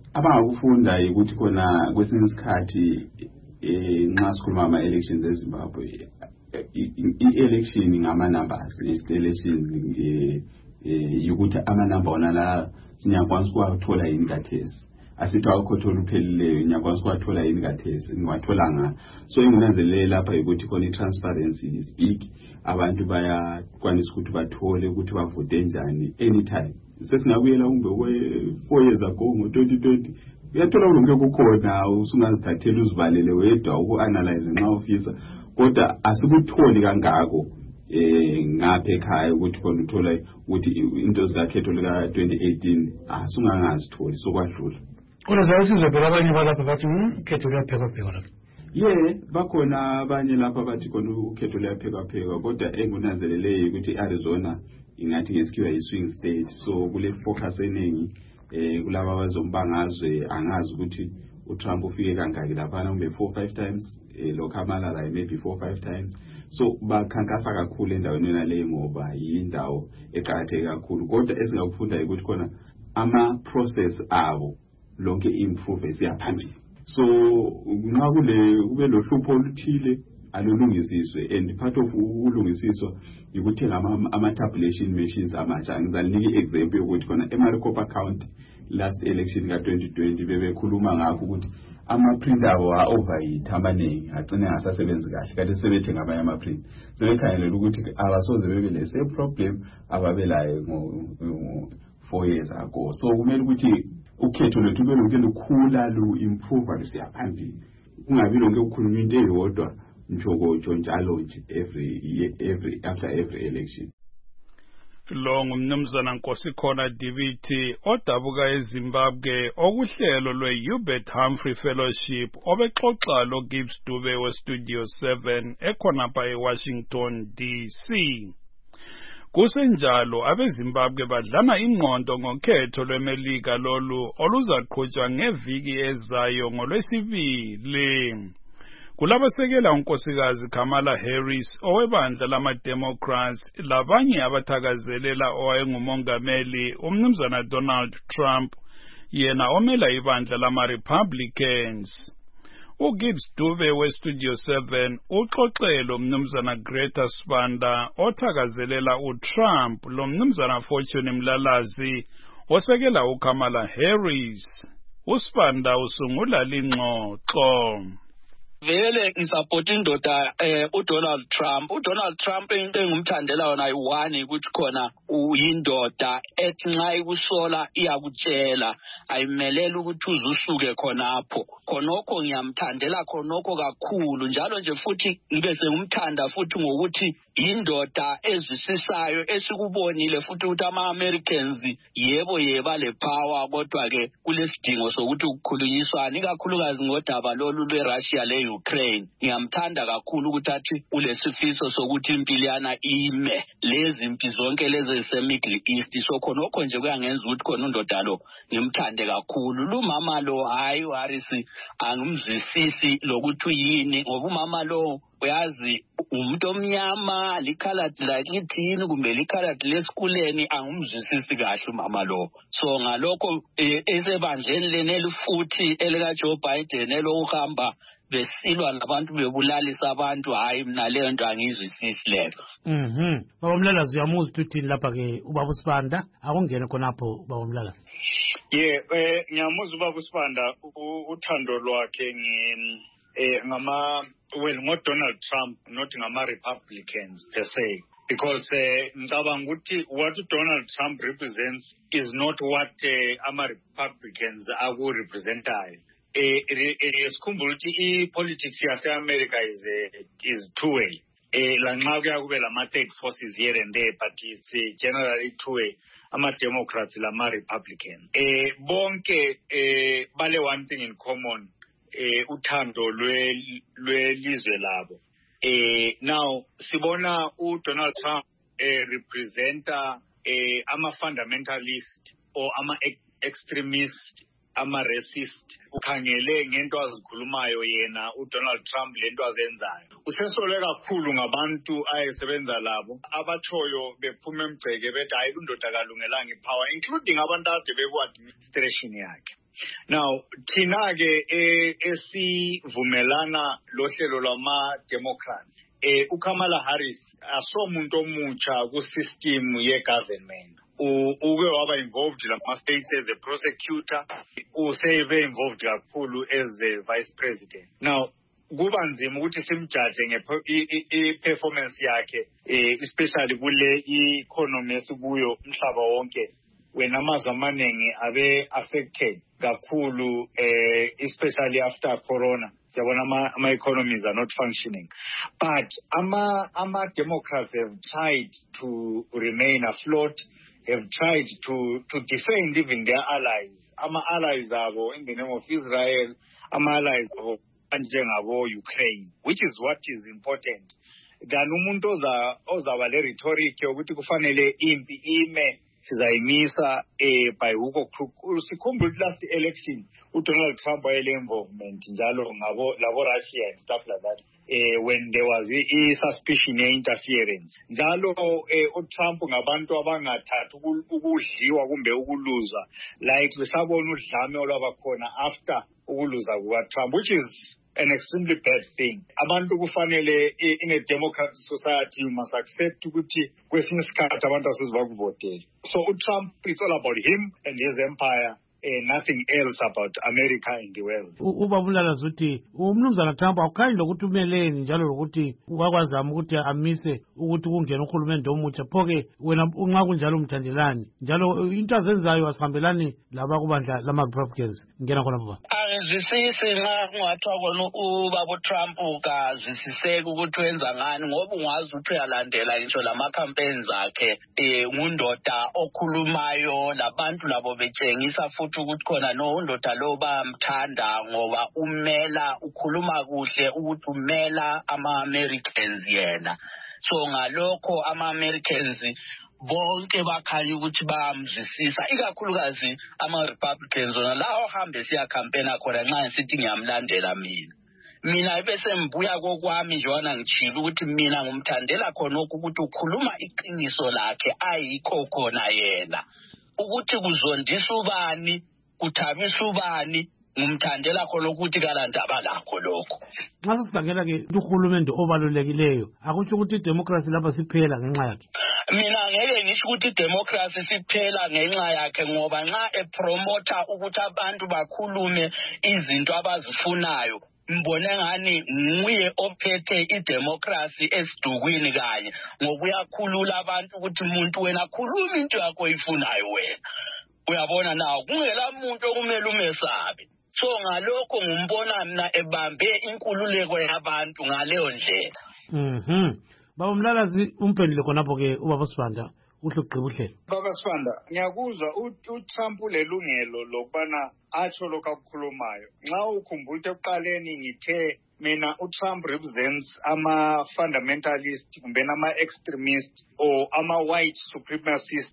Speaker 22: abangakufunda ukuthi khona kwesinye isikhathi eh nxa sikhuluma ama elections eZimbabwe i-election ngama numbers i-election eh ukuthi ama number ona la sinyakwanisa ukuthola yini kathesi asithi awukhothola upheleleyo nyakwanisa ukuthola yini kathesi ngiwathola nga so inginanzelele lapha ukuthi khona i-transparency is big abantu bayakwanisa ukuthi bathole ukuthi bavote njani anytime sesingabuyela umbe kwe four years ago ngo twenty twenty uyathola ulonke kukhona usungazithathela uzivalele wedwa uku-analyze nxa ufisa kodwa asikutholi kangako eh ngapha ekhaya ukuthi khona uthola ukuthi into zikakhetho lika twenty eighteen asungangazitholi sokwadlula
Speaker 1: kodwa zawusizwe phela abanye balapha bathi ukhetho luyaphekwa phekwa lapha
Speaker 22: yeah bakhona abanye lapha bathi khona ukhetho luyaphekwa phekwa kodwa engunanzeleleyo ukuthi Arizona ingathi ngesikhiwa yi-swing state so kule focus eningi eh kulaba bazombangazwe angazi ukuthi uTrump ufike kangaki lapha kumbe four five times eh lo Kamala maybe four five times so bakhankasa kakhulu endaweni yona le ngoba yindawo eqhatheke kakhulu kodwa esingakufunda ukuthi khona ama process abo lonke improve siyaphambili so nxa kule kube lohlupho oluthile alulungisiswe and part of ukulungisiswa ukuthenga ama, ama tabulation machines amatsha ngizalinika example yokuthi khona eMaricopa County last election ka twenty twenty bebekhuluma ngakho ukuthi ama printer abo a overheat amaningi agcine ngasasebenzi kahle kade sebethenga abanye ama print sebekhangelela ukuthi abasoze bebe le same problem ababelayo ngo four years ago so kumele ukuthi ukhetho lethu kube lonke lukhula lu improve lusiyaphambili kungabi lonke ukukhuluma into eyodwa njokojo njalo nje every every after every election.
Speaker 21: Lo ngumnumzana Nkosikhona D V T odabuka eZimbabwe okuhlelo lwe-Hubert Humphrey Fellowship obexoxa lo Gibbs Dube we Studio seven ekhonapha eWashington D C. Kusenjalo abeZimbabwe badlana ingqondo ngokhetho lweMelika lolu oluzaqhutshwa ngeviki ezayo ngolwesibili. Kulabasekela unkosikazi Kamala Harris owebandla lama-Democrats labanye abathakazelela owayengumongameli umnumzana Donald Trump yena omela ibandla lama-Republicans. UGibbs Dube we-Studio seven uxoxelo umnumzana Greta Spanda othakazelela uTrump lo mnumzana Fortune Mlalazi osekela uKamala Harris. USpanda usungula lingxoxo.
Speaker 23: Vele ngisapota indoda eh uDonald Trump uDonald Trump into engumthandela yona ayi-one ukuthi khona uyindoda ethi nxa ikusola iyakutshela ayimelela ukuthi uzusuke khonapho khonokho ngiyamthandela khonokho kakhulu njalo nje futhi ngibe sengumthanda futhi ngokuthi indoda ezisisayo esikubonile futhi ukuthi ama-Americans yebo yeba le power kodwa ke kulesidingo sokuthi ukukhulunyiswana ikakhulukazi ngodaba lolu lwe-Russia le Ukraine ngiyamthanda kakhulu ukuthi athi ulesifiso sokuthi impiliyana ime lezi impi zonke lezi ezise-Middle East so khonokho nje kuyangenza ukuthi khona undoda lo ngimthande kakhulu lumama lo hayi uHarris angimzwisisi lokuthi uyini ngoba umama lo uyazi umuntu omnyama likhaladi lakithini kumbe likhaladi lesikuleni angumzwisisi kahle umama lo so ngalokho esebandleni leneli futhi elika Joe Biden elokuhamba besilwa nabantu bebulalisa abantu hayi mina leyo nto angizwisisi leyo.
Speaker 1: Mhm. Baba Mlalazi uyamuza uthini lapha ke ubaba uSpanda akungene khonapho baba Mlalazi.
Speaker 4: Yeah, eh ngiyamuza ubaba uSpanda uthando lwakhe ngi eh ngama well ngo Donald Trump not ngama Republicans per se because eh ngicabanga ukuthi what Donald Trump represents is not what uh, ama Republicans aku representayo. Eh esikhumbula ukuthi i-politics yase-America is uh, is two way. Eh la nxa kuya kube lama third forces here and there but it's uh, generally two way ama-Democrats lama-Republicans. Eh bonke eh bale one thing in common eh uthando lwelizwe labo. Eh now sibona uDonald Trump eh representa eh ama fundamentalist or ama extremist ama racist ukhangele ngento azikhulumayo yena uDonald Trump lento azenzayo usesole kakhulu ngabantu ayesebenza labo abathoyo bephuma emgceke bethi hayi indoda kalungelanga ipower including abantu ade beku administration yakhe Now thina ke esivumelana lohlelo lwama Democrats eh uKamala Harris asomuntu omutsha ku system ye government uke waba involved lama states as a prosecutor useve involved kakhulu as a vice president. Now kuba nzima ukuthi simjudge ngeperformance yakhe especially kule economy esikuyo umhlaba wonke when amazwe amaningi abe affected kakhulu eh especially after corona. Siyabona ama, ama economies are not functioning, but ama ama Democrats have tried to remain afloat, have tried to to defend even their allies. Ama allies abo in the name of Israel, ama allies abo njengabo Ukraine, which is what is important. Than umuntu oza ozaba le rhetoric yokuthi kufanele impi ime sizayimisa eh by huko sikhumbula last election uDonald Trump wayele involvement njalo ngabo labo Russia and stuff like that eh when there was a suspicion ye interference njalo eh uTrump ngabantu abangathatha ukudliwa kumbe ukuluza like besabona udlame olwabakhona after ukuluza kuka Trump, which is an extremely bad thing. Abantu kufanele in a democratic society you must accept ukuthi kwesinye isikhathi abantu asizibakuvotela. So uTrump, it's all about him and his empire. Uh, nothing else about America in the world.
Speaker 1: Ubabulala zuthi umnumzana Trump awukhanyi lokuthi umeleni njalo lokuthi wakwazama ukuthi amise ukuthi kungena uhulumende omutsha phoke wena unxa kunjalo umthandelani njalo into azenzayo asihambelani laba kubandla lama Republicans ngena khona baba.
Speaker 23: Angizisisi nxa kungathiwa kona ubaba uTrump ukazisiseka ukuthi wenza ngani ngoba ungazi ukuthi uyalandela ngisho lama campaigns akhe eh ngundoda okhulumayo labantu labo betshengisa futhi ukuthi khona no undoda lo bamthanda ngoba umela ukhuluma kuhle ukuthi umela ama Americans yena. So ngalokho ama Americans bonke bakhanya ukuthi bayamzwisisa ikakhulukazi ama Republicans ona lawo hambe siya campaign khona nxa sithi ngiyamlandela mina. Mina bese mbuya kokwami njona ngichila ukuthi mina ngumthandela khona ukuthi ukhuluma iqiniso lakhe ayikho khona yena. Ukuthi kuzondisa ubani kuthabisa ubani ngumthandela khona ukuthi kalandaba lakho lokho.
Speaker 1: Nxa sibangela ke uhulumende obalulekileyo akutsho ukuthi democracy lapha siphela ngenxa yakhe.
Speaker 23: Mina ngeke ngisho ukuthi democracy siphela ngenxa yakhe ngoba nxa epromota ukuthi abantu bakhulume izinto abazifunayo mbone ngani nguye ophethe idemocracy esidukwini kanye ngoba uyakhulula abantu ukuthi umuntu wena khuluma into yakho oyifunayo wena. Uyabona nawo kungela muntu okumele umesabe. So ngalokho ngumbona mina ebambe inkululeko yabantu ngaleyo ndlela.
Speaker 1: Mhm. Baba Mlalazi umphendule khonapho ke ubaba Sibanda uhle ugqiba uhlelo.
Speaker 4: Baba Sibanda ngiyakuzwa uTrump ulelungelo lokubana atsho lokho akukhulumayo. Nxa ukhumbula ukuthi ekuqaleni ngithe mina uTrump represents ama fundamentalist kumbe ama extremist or ama white supremacist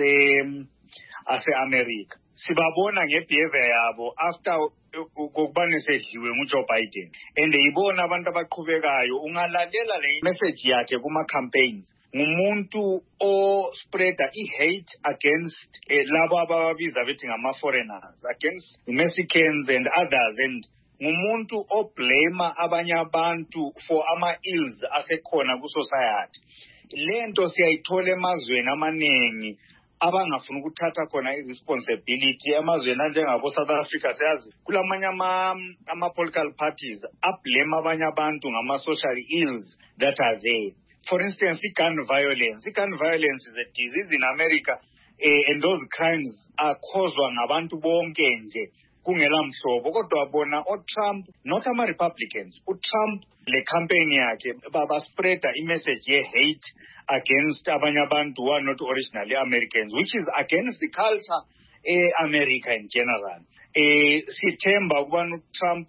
Speaker 4: ase ase America. Sibabona ngebehavior yabo after kokubane sedliwe nguJoe Biden and ibona abantu abaqhubekayo ungalalela le message yakhe kuma campaigns ngumuntu o spreader i-hate against eh, labo ababiza bethi ngama foreigners, against the Mexicans and others, and ngumuntu o blame abanye abantu for ama ills asekhona ku society. Lento siyayithola emazweni amaningi abangafuna ukuthatha khona i-responsibility emazweni njengabo South Africa. Siyazi kulamanye ama ama political parties ablame abanye abantu ngama social ills that are there. For instance, gun violence. Gun violence is a disease in America, eh, and those crimes are caused ngabantu bonke nje kungela mhlobo. Kodwa bona uTrump, not ama Republicans, uTrump le campaign yakhe baba spread a message ye hate against abanye abantu who are not originally Americans, which is against the culture eh America in general. Eh sithemba ukubana uTrump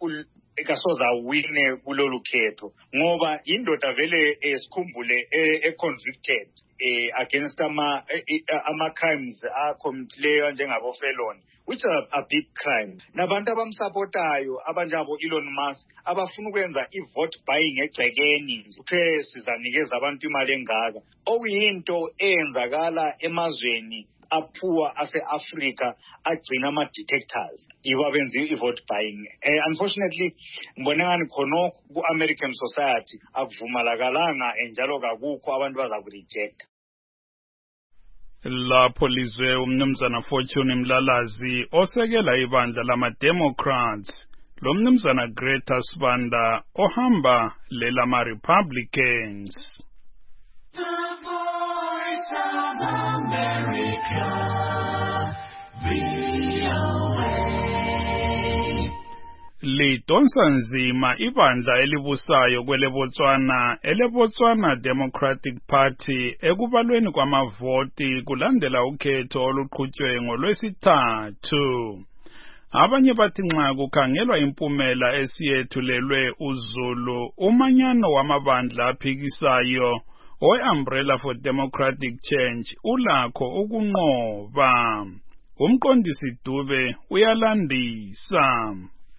Speaker 4: ekasoza wine kulolu khetho ngoba indoda vele esikhumbule e convicted eh against ama ama crimes a commitleyo njengabo felon, which are a big crime. Nabantu abamsupportayo abanjabo Elon Musk abafuna ukwenza i-vote buying egcekeni uthe sizanikeza abantu imali engaka okuyinto eyenzakala emazweni aphuwa ase-Africa agcina ama-detectors yibo abenza i-vote buying. Eh, unfortunately ngibone ngani khonokho ku-American society akuvumalakalanga njalo kakukho abantu baza kurejecta.
Speaker 21: Lapho lizwe umnumzana Fortune Mlalazi osekela ibandla lama-Democrats lo mnumzana Greta Sibanda ohamba lelama-Republicans.
Speaker 5: The Voice of America, V O A.
Speaker 21: Lidonsa nzima ibandla elibusayo kwele Botswana ele Botswana Democratic Party ekubalweni kwamavoti kulandela ukhetho oluqhutshwe ngolwesithathu. Abanye bathi nxa kukhangelwa impumela esiyethulelwe uZulu umanyano wamabandla aphikisayo we-Umbrella for Democratic Change ulakho ukunqoba. Umqondisi Dube uyalandisa.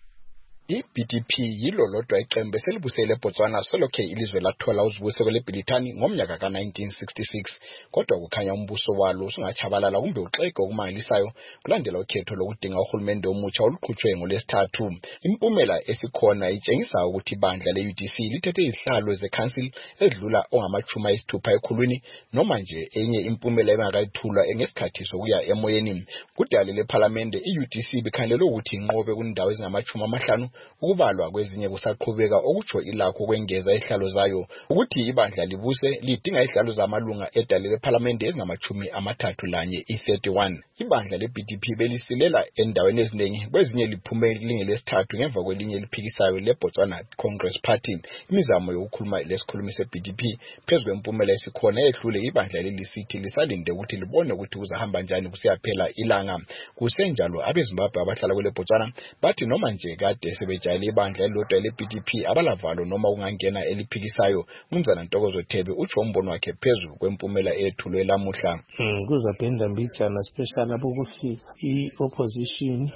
Speaker 6: I-B D P yilo lodwa iqembu eselibusele eBotswana solokhe ilizwe lathola uzibuseko leBrithani ngomnyaka ka nineteen sixty-six kodwa kukhanya umbuso walo usungachabalala kumbe uxege okumangalisayo kulandela ukhetho lokudinga uhulumende omutsha oluqhutshwe ngolesithathu. Impumela esikhona itshengisa ukuthi ibandla le-U D C lithethe izihlalo ze-council edlula ongamachuma ayisithupha ekhulwini noma nje enye impumela engakayithulwa ngesikhathi sokuya emoyeni. Kudala leParliament i-U D C bikhangelwe ukuthi inqobe kundawo ezingamachuma amahlanu ukubalwa kwezinye kusaqhubeka okutsho ilakho kwengeza ihlalo zayo ukuthi ibandla libuse lidinga ihlalo zamalunga edale leParliament ezingamachumi amathathu lanye i-thirty-one. Ibandla le-B D P belisilela endaweni eziningi kwezinye liphume lingelesithathu ngemva kwelinye eliphikisayo leBotswana Congress Party. Imizamo yokukhuluma lesikhulumi se-B D P phezu kwempumela esikhona ehlule ibandla lelisithi lisalinde ukuthi libone ukuthi kuzahamba njani kusiyaphela ilanga. Kusenjalo abeZimbabwe abahlala kwele Botswana bathi noma nje kade sebejayele ibandla elilodwa le-B D P abalavalo noma kungangena eliphikisayo. Umnumzana Ntokozo Thebe utsho umbono wakhe phezulu kwempumela eyethulwe lamuhla.
Speaker 7: Kuzaphinda mbijana special abokufika i-opposition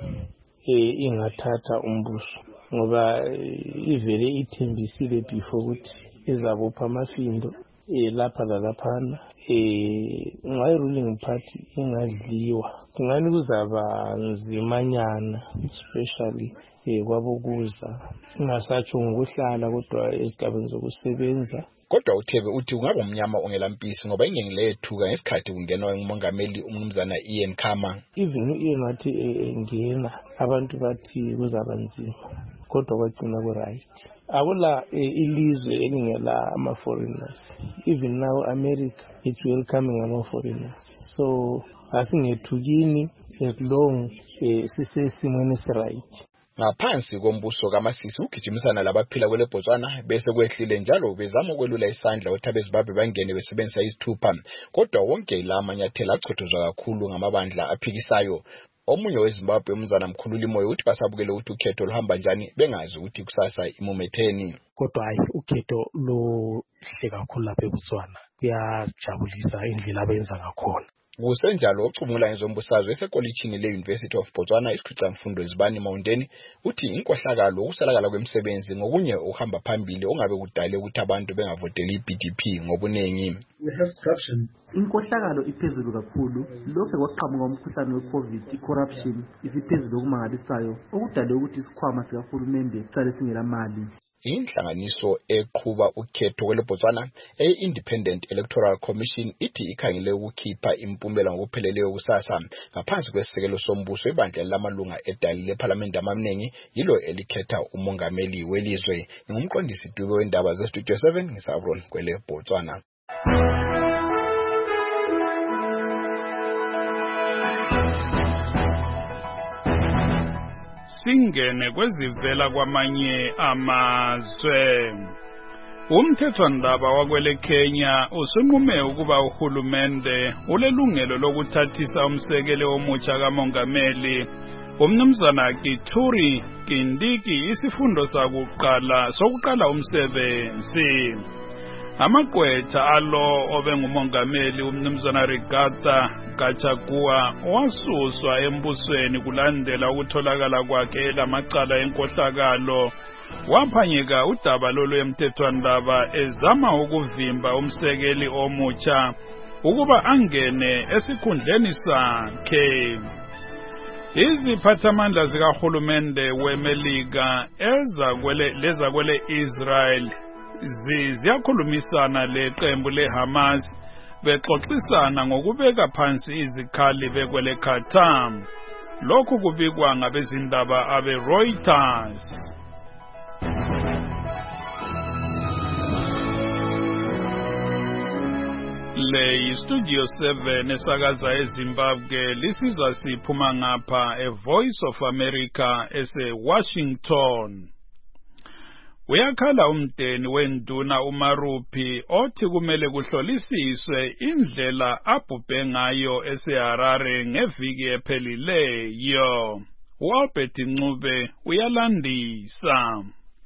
Speaker 7: ingathatha umbuso ngoba ivele ithembisile before ukuthi izabopha amafindo lapha lalaphana. Nxa i-ruling party ingadliwa kungani kuzaba nzimanyana especially kwabokuza ingasatsho ngokuhlala kodwa ezigabeni zokusebenza.
Speaker 6: Kodwa uThebe uthi kungaba umnyama ongelampisi ngoba ingenge lethuka ngesikhathi kungenwa ngumongameli umnumzana Ian Khama.
Speaker 7: Even Ian wathi engena abantu bathi kuzaba nzima kodwa kwagcina ku right. Akula ilizwe elingela ama foreigners. Even now America it's welcoming ama foreigners. So asingethukini as long sisesimweni right.
Speaker 6: Ngaphansi kombuso kaMasisi ugijimisana labaphila kwele Botswana bese kwehlile njalo bezama ukwelula isandla ukuthi abeZimbabwe bangene besebenzisa izithupha kodwa wonke la manyathela achothozwa kakhulu ngamabandla aphikisayo. Omunye weZimbabwe umzana Mkhululi Moyo uthi basabukele ukuthi ukhetho luhamba njani bengazi ukuthi kusasa imumetheni.
Speaker 24: Kodwa hayi ukhetho lo hle kakhulu lapha eBotswana kuyajabulisa indlela abenza ngakhona.
Speaker 6: Kusenjalo ocumula ngezombusazwe esekolitshini le-University of Botswana isikhwicamfundo ezibani Mountain uthi inkohlakalo ukusalakala kwemisebenzi ngokunye uhamba phambili ongabe kudale ukuthi abantu bengavoteli i-B D P ngobunengi.
Speaker 25: We have corruption. Inkohlakalo iphezulu kakhulu lokho kwaqhamuka umkhuhlane we-COVID i-corruption isiphezulu okumangalisayo okudale ukuthi isikhwama sikahulumende sale singela mali.
Speaker 6: Inhlanganiso eqhuba ukhetho kwele Botswana e-Independent Electoral Commission ithi ikhangele ukukhipha impumela ngokupheleleyo kusasa ngaphansi kwesisekelo sombuso ibandla lamalunga edali leParliament amaningi yilo elikhetha umongameli welizwe. Ngumqondisi Dube wendaba ze-Studio seven ngisabron kwele Botswana.
Speaker 21: Singene kwezivela kwamanye amazwe. Umthethwandaba wakwele Kenya usunqume ukuba uhulumende ulelungelo lokuthathisa umsekelo omutsha kamongameli umnumzana Kithure Kindiki isifundo sakuqala sokuqala umsebenzi. Amagqwetha alo obengumongameli umnumzana Rigathi Gachagua wasuswa embusweni kulandela ukutholakala kwakhe lamacala enkohlakalo. Waphanyeka udaba lolu emthethwandaba ezama ukuvimba umsekeli omutsha ukuba angene esikhundleni sakhe. Iziphathamandla zikahulumende weMelika ezakwele lezakwele Israel ziyakhulumisana leqembu leHamas bexoxisana ngokubeka phansi izikhali bekwele Qatar. Lokhu kubikwa ngabezindaba abe Reuters. Le Studio seven esakaza eZimbabwe lisizwa siphuma ngapha e Voice of America ese Washington. Uyakhala umdeni wenduna uMarupi othi kumele kuhlolisiswe indlela abhubhe ngayo eseHarare ngeviki ephelileyo. Wabhethi Ncube uyalandisa.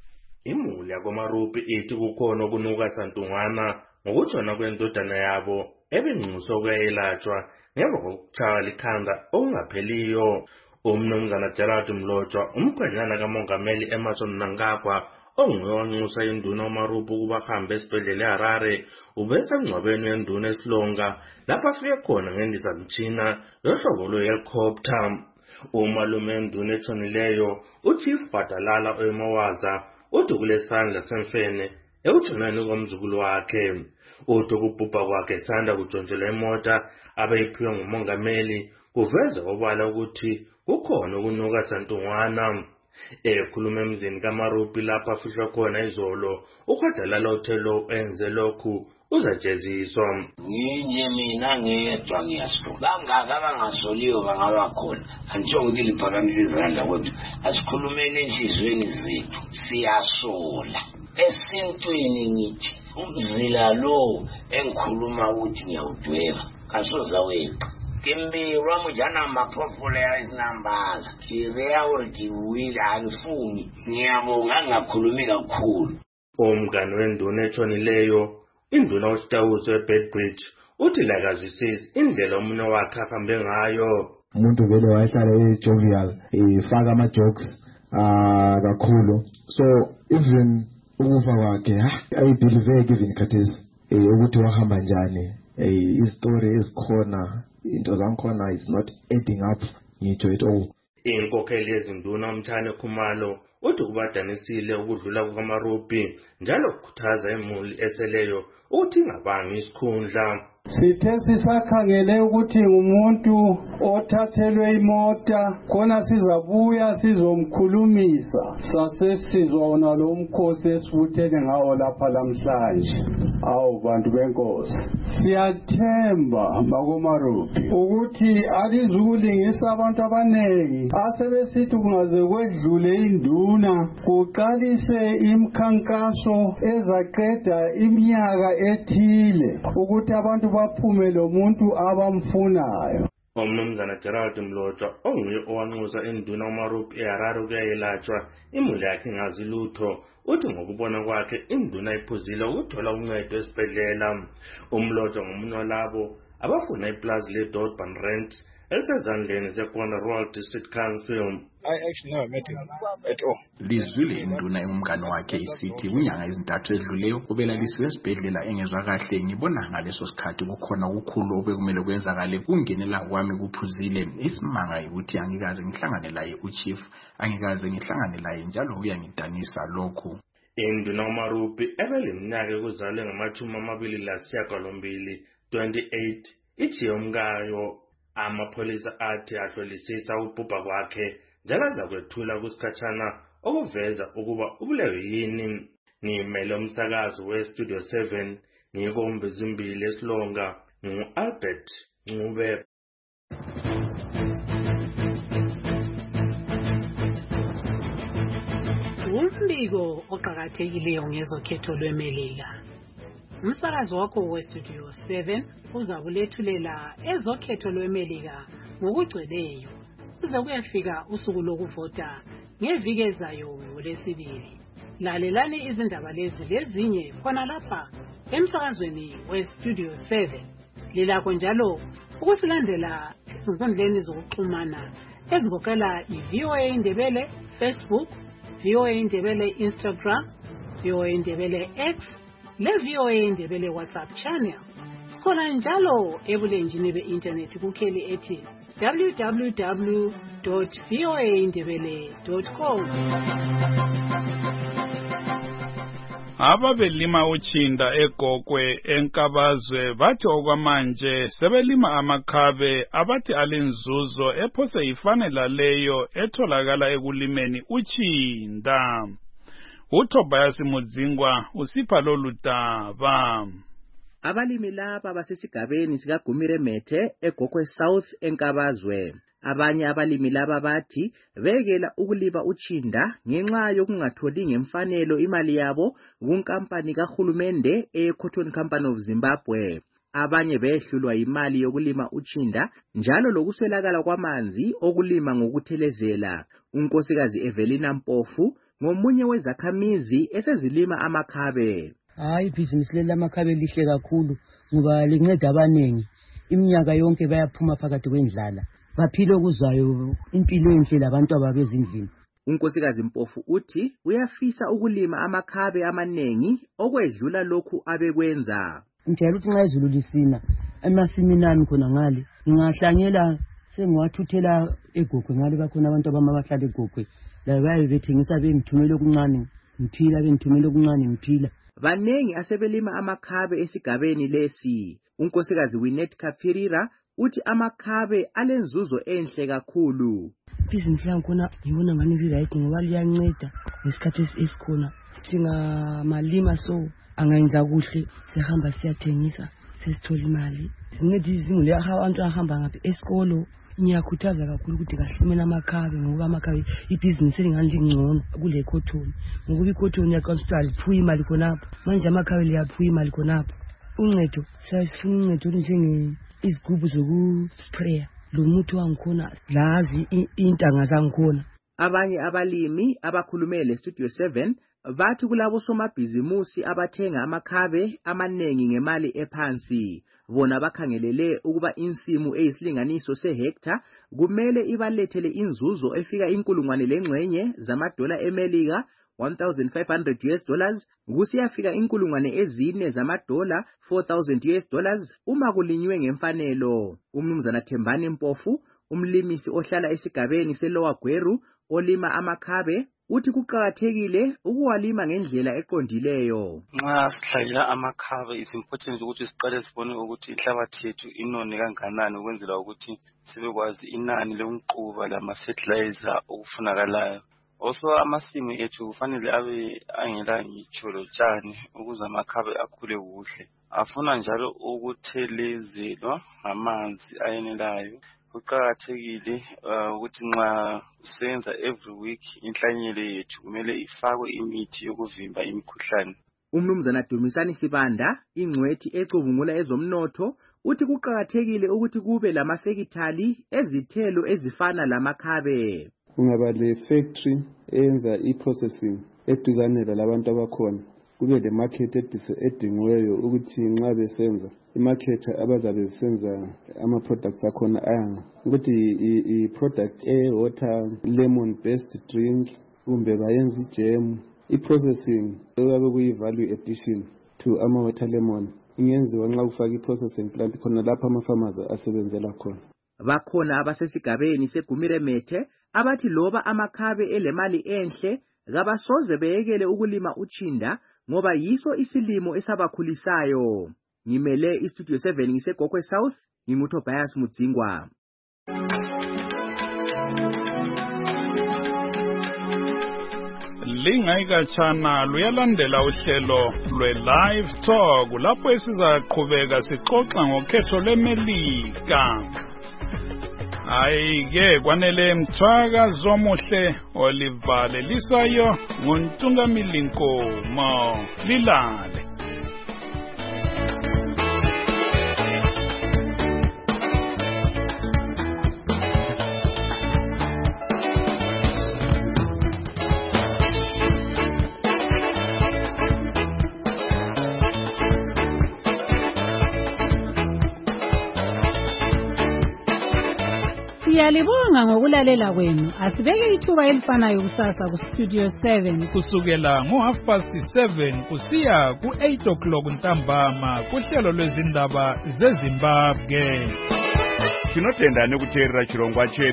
Speaker 9: Imuli yakoMarupi ithi kukhona okunuka santungwana ngokutshona kwendodana yabo ebinxuso ukuyelatshwa ngemva kokutshaywa likhanda okungapheliyo. Umnumzana Gerald Mlotshwa umkhwenyana kamongameli Emerson Mnangagwa onguye wanxusa induna uMarupi ukuba ahambe esibhedlela eHarare ubesengcwabeni wenduna eSilonga lapho afike khona ngendizamtshina yohlobo lwe-helicopter. Umalume wenduna etshonileyo uChief Bhatalala Oyemawaza uthi kulesandla semfene ekutshoneni komzukulu wakhe. Uthi ukubhubha kwakhe sanda kutshontshelwa imota abeyiphiwe ngumongameli kuveza obala ukuthi kukhona ukunuka santungwana. Ekhuluma emzini kaMarupi lapha afihlwa khona izolo, uBhatalala uthe lo enze lokhu uzajeziswa.
Speaker 11: Yinye mina ngiyedwa ngiyasho bangaka abangasoliyo bangaba khona angisho ukuthi liphakamise izandla kodwa asikhulumeni enhlizweni zethu siyasola esintwini ngithi umzila lo engikhuluma ukuthi ngiyawudweba kasoza weqa Kimberwa mujana mapopula ya izinambala kirea uriki wila angifuni ngiyabonga ngakhulumi kakhulu.
Speaker 9: Umngane wenduna etshonileyo induna uSitawuso eBedbridge uthi lakazwisisi indlela umunwe wakhe ahambe ngayo.
Speaker 12: Umuntu vele wayehlala ejovial efaka ama jokes ah kakhulu, so even ukufa kwakhe I believe even khathesi ukuthi wahamba njani istory esikhona into zankhona is not adding up ngitsho it all.
Speaker 9: Inkokheli yezinduna uMthane Khumalo uthi kubadanisile ukudlula kukaMarupi njalo ukukhuthaza imuli eseleyo ukuthi ingabangi isikhundla.
Speaker 13: Sithe sisakhangele ukuthi umuntu othathelwe imota khona sizabuya sizomkhulumisa sasesizwa wona lo mkhosi esibuthene ngawo lapha namhlanje. Awu bantu benkosi, siyathemba bakoMarupi ukuthi alizukulingisa abantu abanengi asebesithi kungaze kwedlule induna kuqalise imkhankaso ezaqeda iminyaka ethile ukuthi abantu baphume lo muntu abamfunayo.
Speaker 9: Umnumzana Gerald Mlotshwa onguye owanxusa induna uMarupi eHarare ukuyelatshwa imuli yakhe ingazi lutho uthi ngokubona kwakhe induna iphuzile ukuthola uncedo esibhedlela. Umlotshwa ngomunye walabo abafuna iplazi leDorban Rent elisezandleni zeKona Rural District Council.
Speaker 6: I actually never met him at all. Lizwile induna engumngane wakhe isithi kunyanga ezintathu edluleyo ubelalisiwe esibhedlela engezwa kahle. Ngibona ngaleso sikhathi kukhona ukukhulu obekumele kwenzakale kungenela kwami kuphuzile isimanga ukuthi angikaze ngihlangane laye uChief, angikaze ngihlangane laye njalo uyangidanisa lokhu.
Speaker 9: Induna uMarupi ebeleminyaka ekuzalwe ngamachumi amabili lasishiyagalombili twenty-eight ithi yomkayo amapholisa athi ahlolisisa ukubhubha kwakhe njalo azakwethula kusikhatshana okuveza ukuba ubulewe yini. Ngimele umsakazo weStudio seven ngikombe zimbili eSilonga ngu-Albert Ncube.
Speaker 2: Umbiko oqhakathekileyo ngezokhetho lweMelika. Umsakazo wakho weStudio seven uzakulethulela ezokhetho lweMelika ngokugcweleyo. Kuze kuyafika usuku lokuvota ngeviki ezayo ngolesibili. Lalelani izindaba lezi lezinye khona lapha emsakazweni weStudio seven. Lilakho njalo ukusilandela ezinkundleni zokuxhumana ezigoqela iV O A Indebele Facebook, V O A Indebele Instagram, V O A Indebele X, le V O A Indebele WhatsApp channel. sikhona njalo ebulenjini be-internet kukheli ethi w w w dot v o a ndebele dot com.
Speaker 21: Ababelima utshinda egokwe enkabazwe bathi okwamanje sebelima amakhabe abathi alenzuzo ephose ifanela leyo etholakala ekulimeni utshinda. uTobias Mudzingwa usipha lolu daba.
Speaker 8: Abalimi laba basesigabeni sikaGumire Methe egokwe South enkabazwe. Abanye abalimi laba bathi bekela ukuliba utshinda ngenxa yokungatholi ngemfanelo imali yabo kunkampani kahulumende eCotton Company of Zimbabwe. Abanye behlulwa imali yokulima utshinda njalo lokuswelakala kwamanzi okulima ngokuthelezela. Unkosikazi Evelina Mpofu ngomunye wezakhamizi esezilima amakhabe.
Speaker 14: Hayi ibhizinisi leli lamakhabe lihle kakhulu ngoba linceda abanengi. Iminyaka yonke bayaphuma phakathi kwendlala. Baphile okuzwayo impilo enhle labantu ababezindlini.
Speaker 8: Unkosikazi Mpofu uthi uyafisa ukulima amakhabe amanengi okwedlula lokhu abekwenza.
Speaker 14: Ngicela ukuthi nxa izulu lisina emasimini ami khona ngale ngingahlanyela sengiwathuthela egokwe ngale bakhona abantu abamabahlala egokwe la baye bethengisa bengithumela okuncane ngiphila bengithumela okuncane ngiphila.
Speaker 8: Banengi asebelima amakhabe esigabeni lesi. Unkosikazi Winet Kafirira uthi amakhabe alenzuzo enhle kakhulu.
Speaker 14: Ibhizinisi lakhona ngibona ngani li-right ngoba liyanceda ngesikhathi esikhona. Singamalima so angayenza kuhle sihamba siyathengisa sesithola imali. Sinceda izingule abantu ahamba ngaphi esikolo. Ngiyakhuthaza kakhulu ukuthi kahlumela amakhabe ngoba amakhabe ibhizinisi elingani lingcono kule cotton. Ngoba i-cotton yakwaStral iphuya imali khonapho. Manje amakhabe liyaphuya imali khonapho. Uncedo siyasifuna uncedo njenge izigubhu zokuspraya lo muthi wangikhona lazi intanga zangikhona.
Speaker 8: Abanye abalimi abakhulumele Studio seven bathi kulabo somabhizimusi abathenga amakhabe amanengi ngemali ephansi. Bona bakhangelele ukuba insimu eyisilinganiso sehectare kumele ibalethele inzuzo efika inkulungwane lengxenye zamadola eMelika one thousand five hundred U S dollars kusiyafika inkulungwane ezine zamadola four thousand U S dollars uma kulinywe ngemfanelo. Umnumzana Thembani Mpofu umlimisi ohlala esigabeni seLower Gweru olima amakhabe uthi kuqakathekile ukuwalima ngendlela eqondileyo.
Speaker 15: Nxa sihlanyela amakhabe is important ukuthi siqale sibone ukuthi inhlabathi yethu inone kanganani ukwenzela ukuthi sibekwazi inani lomquba lama fertilizer okufunakalayo. Also amasimu ethu kufanele abe angela ngitsho lotshani ukuze amakhabe akhule kuhle. Afuna njalo ukuthelezelwa ngamanzi ayenelayo. Kuqakathekile ukuthi nxa usenza every week inhlanyelo yethu kumele ifakwe imithi yokuvimba imikhuhlane.
Speaker 8: Umnumzana Dumisani Sibanda ingcwethi ecubungula ezomnotho uthi kuqakathekile ukuthi kube lamafekithali ezithelo ezifana lamakhabe.
Speaker 16: Kungaba le factory eyenza i-processing eduzanela labantu abakhona. Kube le market edingiweyo ukuthi nxa besenza imarket abazabe besenza ama-products akhona ayanga. Ukuthi i-product e-water lemon based drink kumbe bayenza ijam. I-processing eyabe kuyi-value addition to ama-water lemon ingenziwa nxa kufaka i-processing plant khona lapha ama-farmers asebenzela khona.
Speaker 8: Bakhona abasesigabeni seGumire Methe abathi loba amakhabe elemali enhle kabasoze beyekele ukulima utshinda ngoba yiso isilimo esabakhulisayo. Ngimele iStudio seven ngisegokwe South nginguTobias Mudzingwa.
Speaker 21: Lingayikatshana luyalandela uhlelo lwe-Live Talk lapho esizaqhubeka sixoxa ngokhetho lweMelika. Hayi-ke kwanele mthwaka zomuhle olivalelisayo nguNtungamili Nkomo. Lilale.
Speaker 2: Siyalibonga ngokulalela kwenu. Asibeke ithuba elifanayo kusasa ku Studio seven
Speaker 21: kusukela ngo half past seven kusiya ku eight o'clock ntambama kuhlelo lwezindaba zeZimbabwe.
Speaker 3: Tinotenda nekuteerera chirongwa chedu.